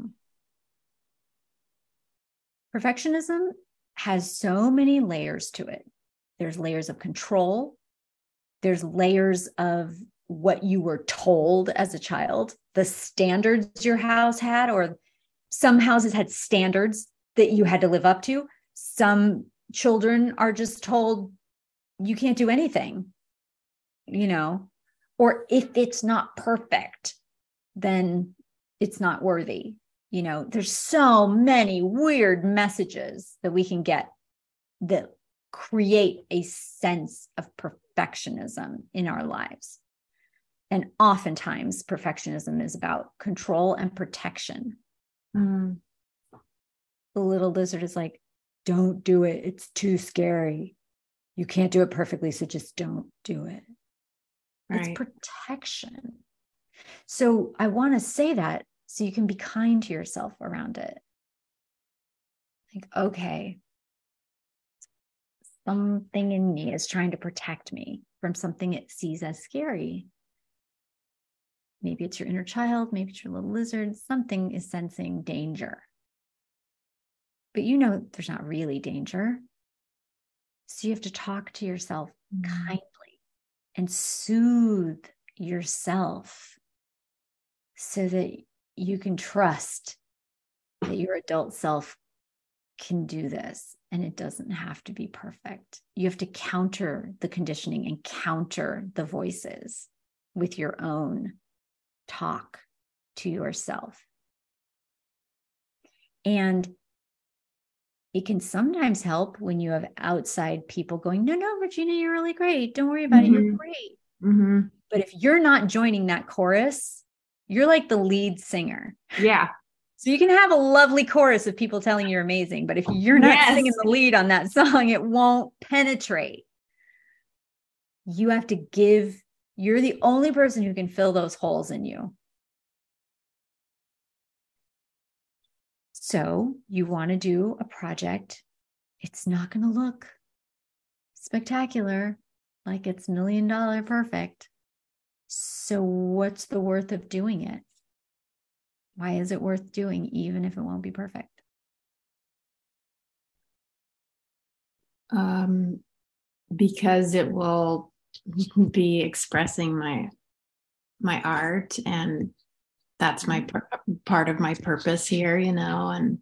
Perfectionism has so many layers to it. There's layers of control. there's layers of what you were told as a child, the standards your house had, or some houses had standards that you had to live up to. Some children are just told you can't do anything, you know, or if it's not perfect, then it's not worthy. You know, there's so many weird messages that we can get that create a sense of perfectionism in our lives. And oftentimes perfectionism is about control and protection. Mm. The little lizard is like, don't do it. It's too scary. You can't do it perfectly, so just don't do it. Right. It's protection. So I want to say that so you can be kind to yourself around it. Like, okay, something in me is trying to protect me from something it sees as scary. Maybe it's your inner child, maybe it's your little lizard. Something is sensing danger. But you know there's not really danger. So you have to talk to yourself mm. kindly and soothe yourself so that you can trust that your adult self can do this and it doesn't have to be perfect. You have to counter the conditioning and counter the voices with your own talk to yourself. And it can sometimes help when you have outside people going, no, no, Regina, you're really great. Don't worry about mm-hmm. it. You're great. Mm-hmm. But if you're not joining that chorus, you're like the lead singer. Yeah. So you can have a lovely chorus of people telling you're amazing, but if you're not yes. singing the lead on that song, it won't penetrate. You have to give, you're the only person who can fill those holes in you. So you want to do a project. It's not going to look spectacular, like it's million dollar perfect. So what's the worth of doing it? Why is it worth doing, even if it won't be perfect? Um, because it will be expressing my my art, and that's my per- part of my purpose here, you know. And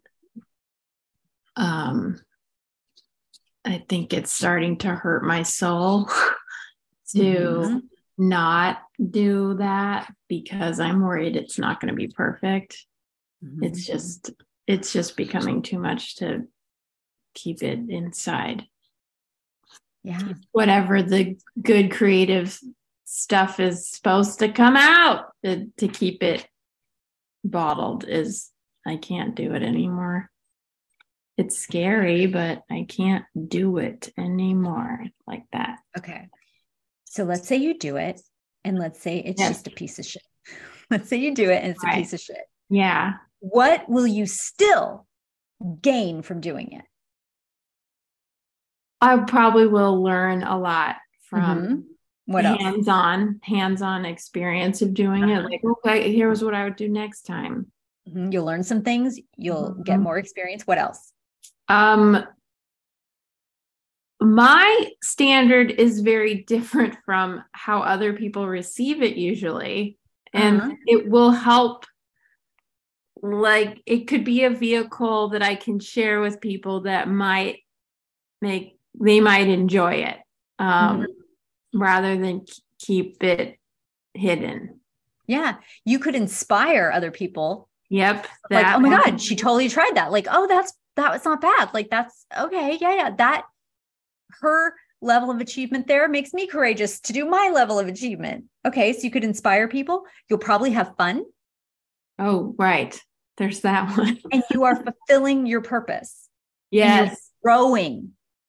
um, I think it's starting to hurt my soul to mm-hmm. not do that because I'm worried it's not going to be perfect. Mm-hmm. It's just, it's just becoming too much to keep it inside. Yeah. Whatever the good creative stuff is supposed to come out, to, to keep it bottled is, I can't do it anymore. It's scary, but I can't do it anymore like that. Okay. So let's say you do it, and let's say it's yes. just a piece of shit. Let's say you do it and it's right. a piece of shit. Yeah. What will you still gain from doing it? I probably will learn a lot from mm-hmm. what hands-on, hands-on experience of doing uh-huh. it. Like, okay, here's what I would do next time. Mm-hmm. You'll learn some things. You'll mm-hmm. get more experience. What else? Um, my standard is very different from how other people receive it usually. And uh-huh. it will help. Like, it could be a vehicle that I can share with people that might make, they might enjoy it, um, mm-hmm. rather than keep it hidden. Yeah. You could inspire other people. Yep. Like, oh my God, she totally tried that. Like, oh, that's, that was not bad. Like, that's okay. Yeah. Yeah. That, her level of achievement there makes me courageous to do my level of achievement. Okay. So you could inspire people. You'll probably have fun. Oh, right. There's that one. And you are fulfilling your purpose. Yes. Growing.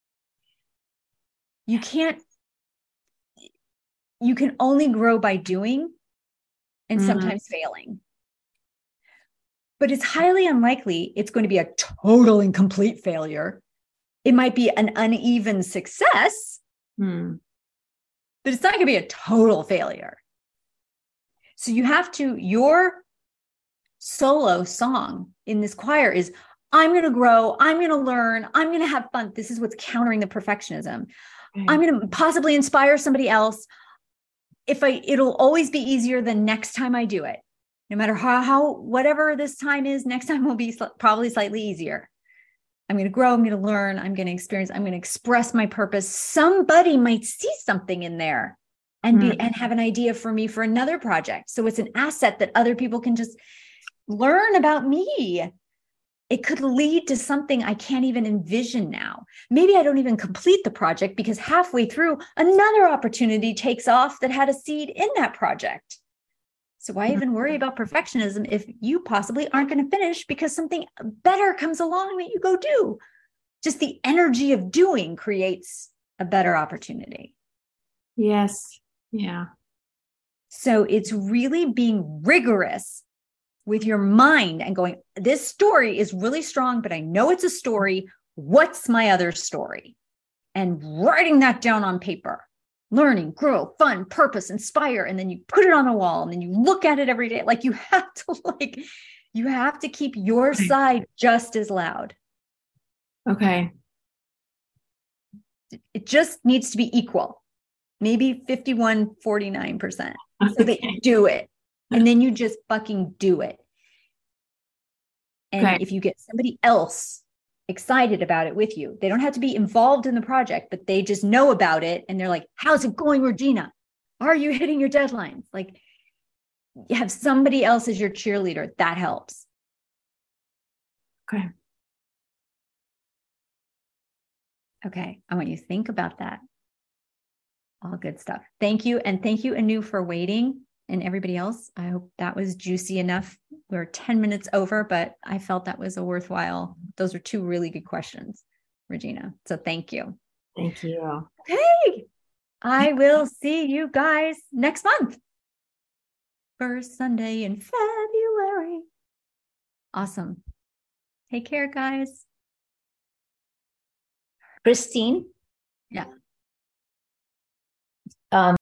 You can't, you can only grow by doing and mm-hmm. sometimes failing. But it's highly unlikely it's going to be a total and complete failure. It might be an uneven success, hmm. but it's not going to be a total failure. So you have to, your solo song in this choir is, I'm going to grow, I'm going to learn, I'm going to have fun. This is what's countering the perfectionism. Okay. I'm going to possibly inspire somebody else. if I, it'll always be easier the next time I do it. No matter how, how, whatever this time is, next time will be sl- probably slightly easier. I'm going to grow. I'm going to learn. I'm going to experience. I'm going to express my purpose. Somebody might see something in there and be, mm. and have an idea for me for another project. So it's an asset that other people can just learn about me. It could lead to something I can't even envision now. Maybe I don't even complete the project because halfway through, another opportunity takes off that had a seed in that project. So why even worry about perfectionism if you possibly aren't going to finish because something better comes along that you go do? Just the energy of doing creates a better opportunity. Yes. Yeah. So it's really being rigorous with your mind and going, this story is really strong, but I know it's a story. What's my other story? And writing that down on paper. Learning, grow, fun, purpose, inspire. And then you put it on a wall and then you look at it every day. Like you have to like, you have to keep your side just as loud. Okay. It just needs to be equal. Maybe fifty-one, forty-nine percent so that you do it. And then you just fucking do it. And okay. if you get somebody else excited about it with you, they don't have to be involved in the project, but they just know about it. And they're like, how's it going, Regina? Are you hitting your deadlines? Like, you have somebody else as your cheerleader. That helps. Okay. Okay. I want you to think about that. All good stuff. Thank you. And thank you, Anu, for waiting, and everybody else. I hope that was juicy enough. We're ten minutes over, but I felt that was a worthwhile. Those are two really good questions, Regina. So thank you. Thank you. Okay. I will see you guys next month. First Sunday in February. Awesome. Take care, guys. Christine? Yeah. Um,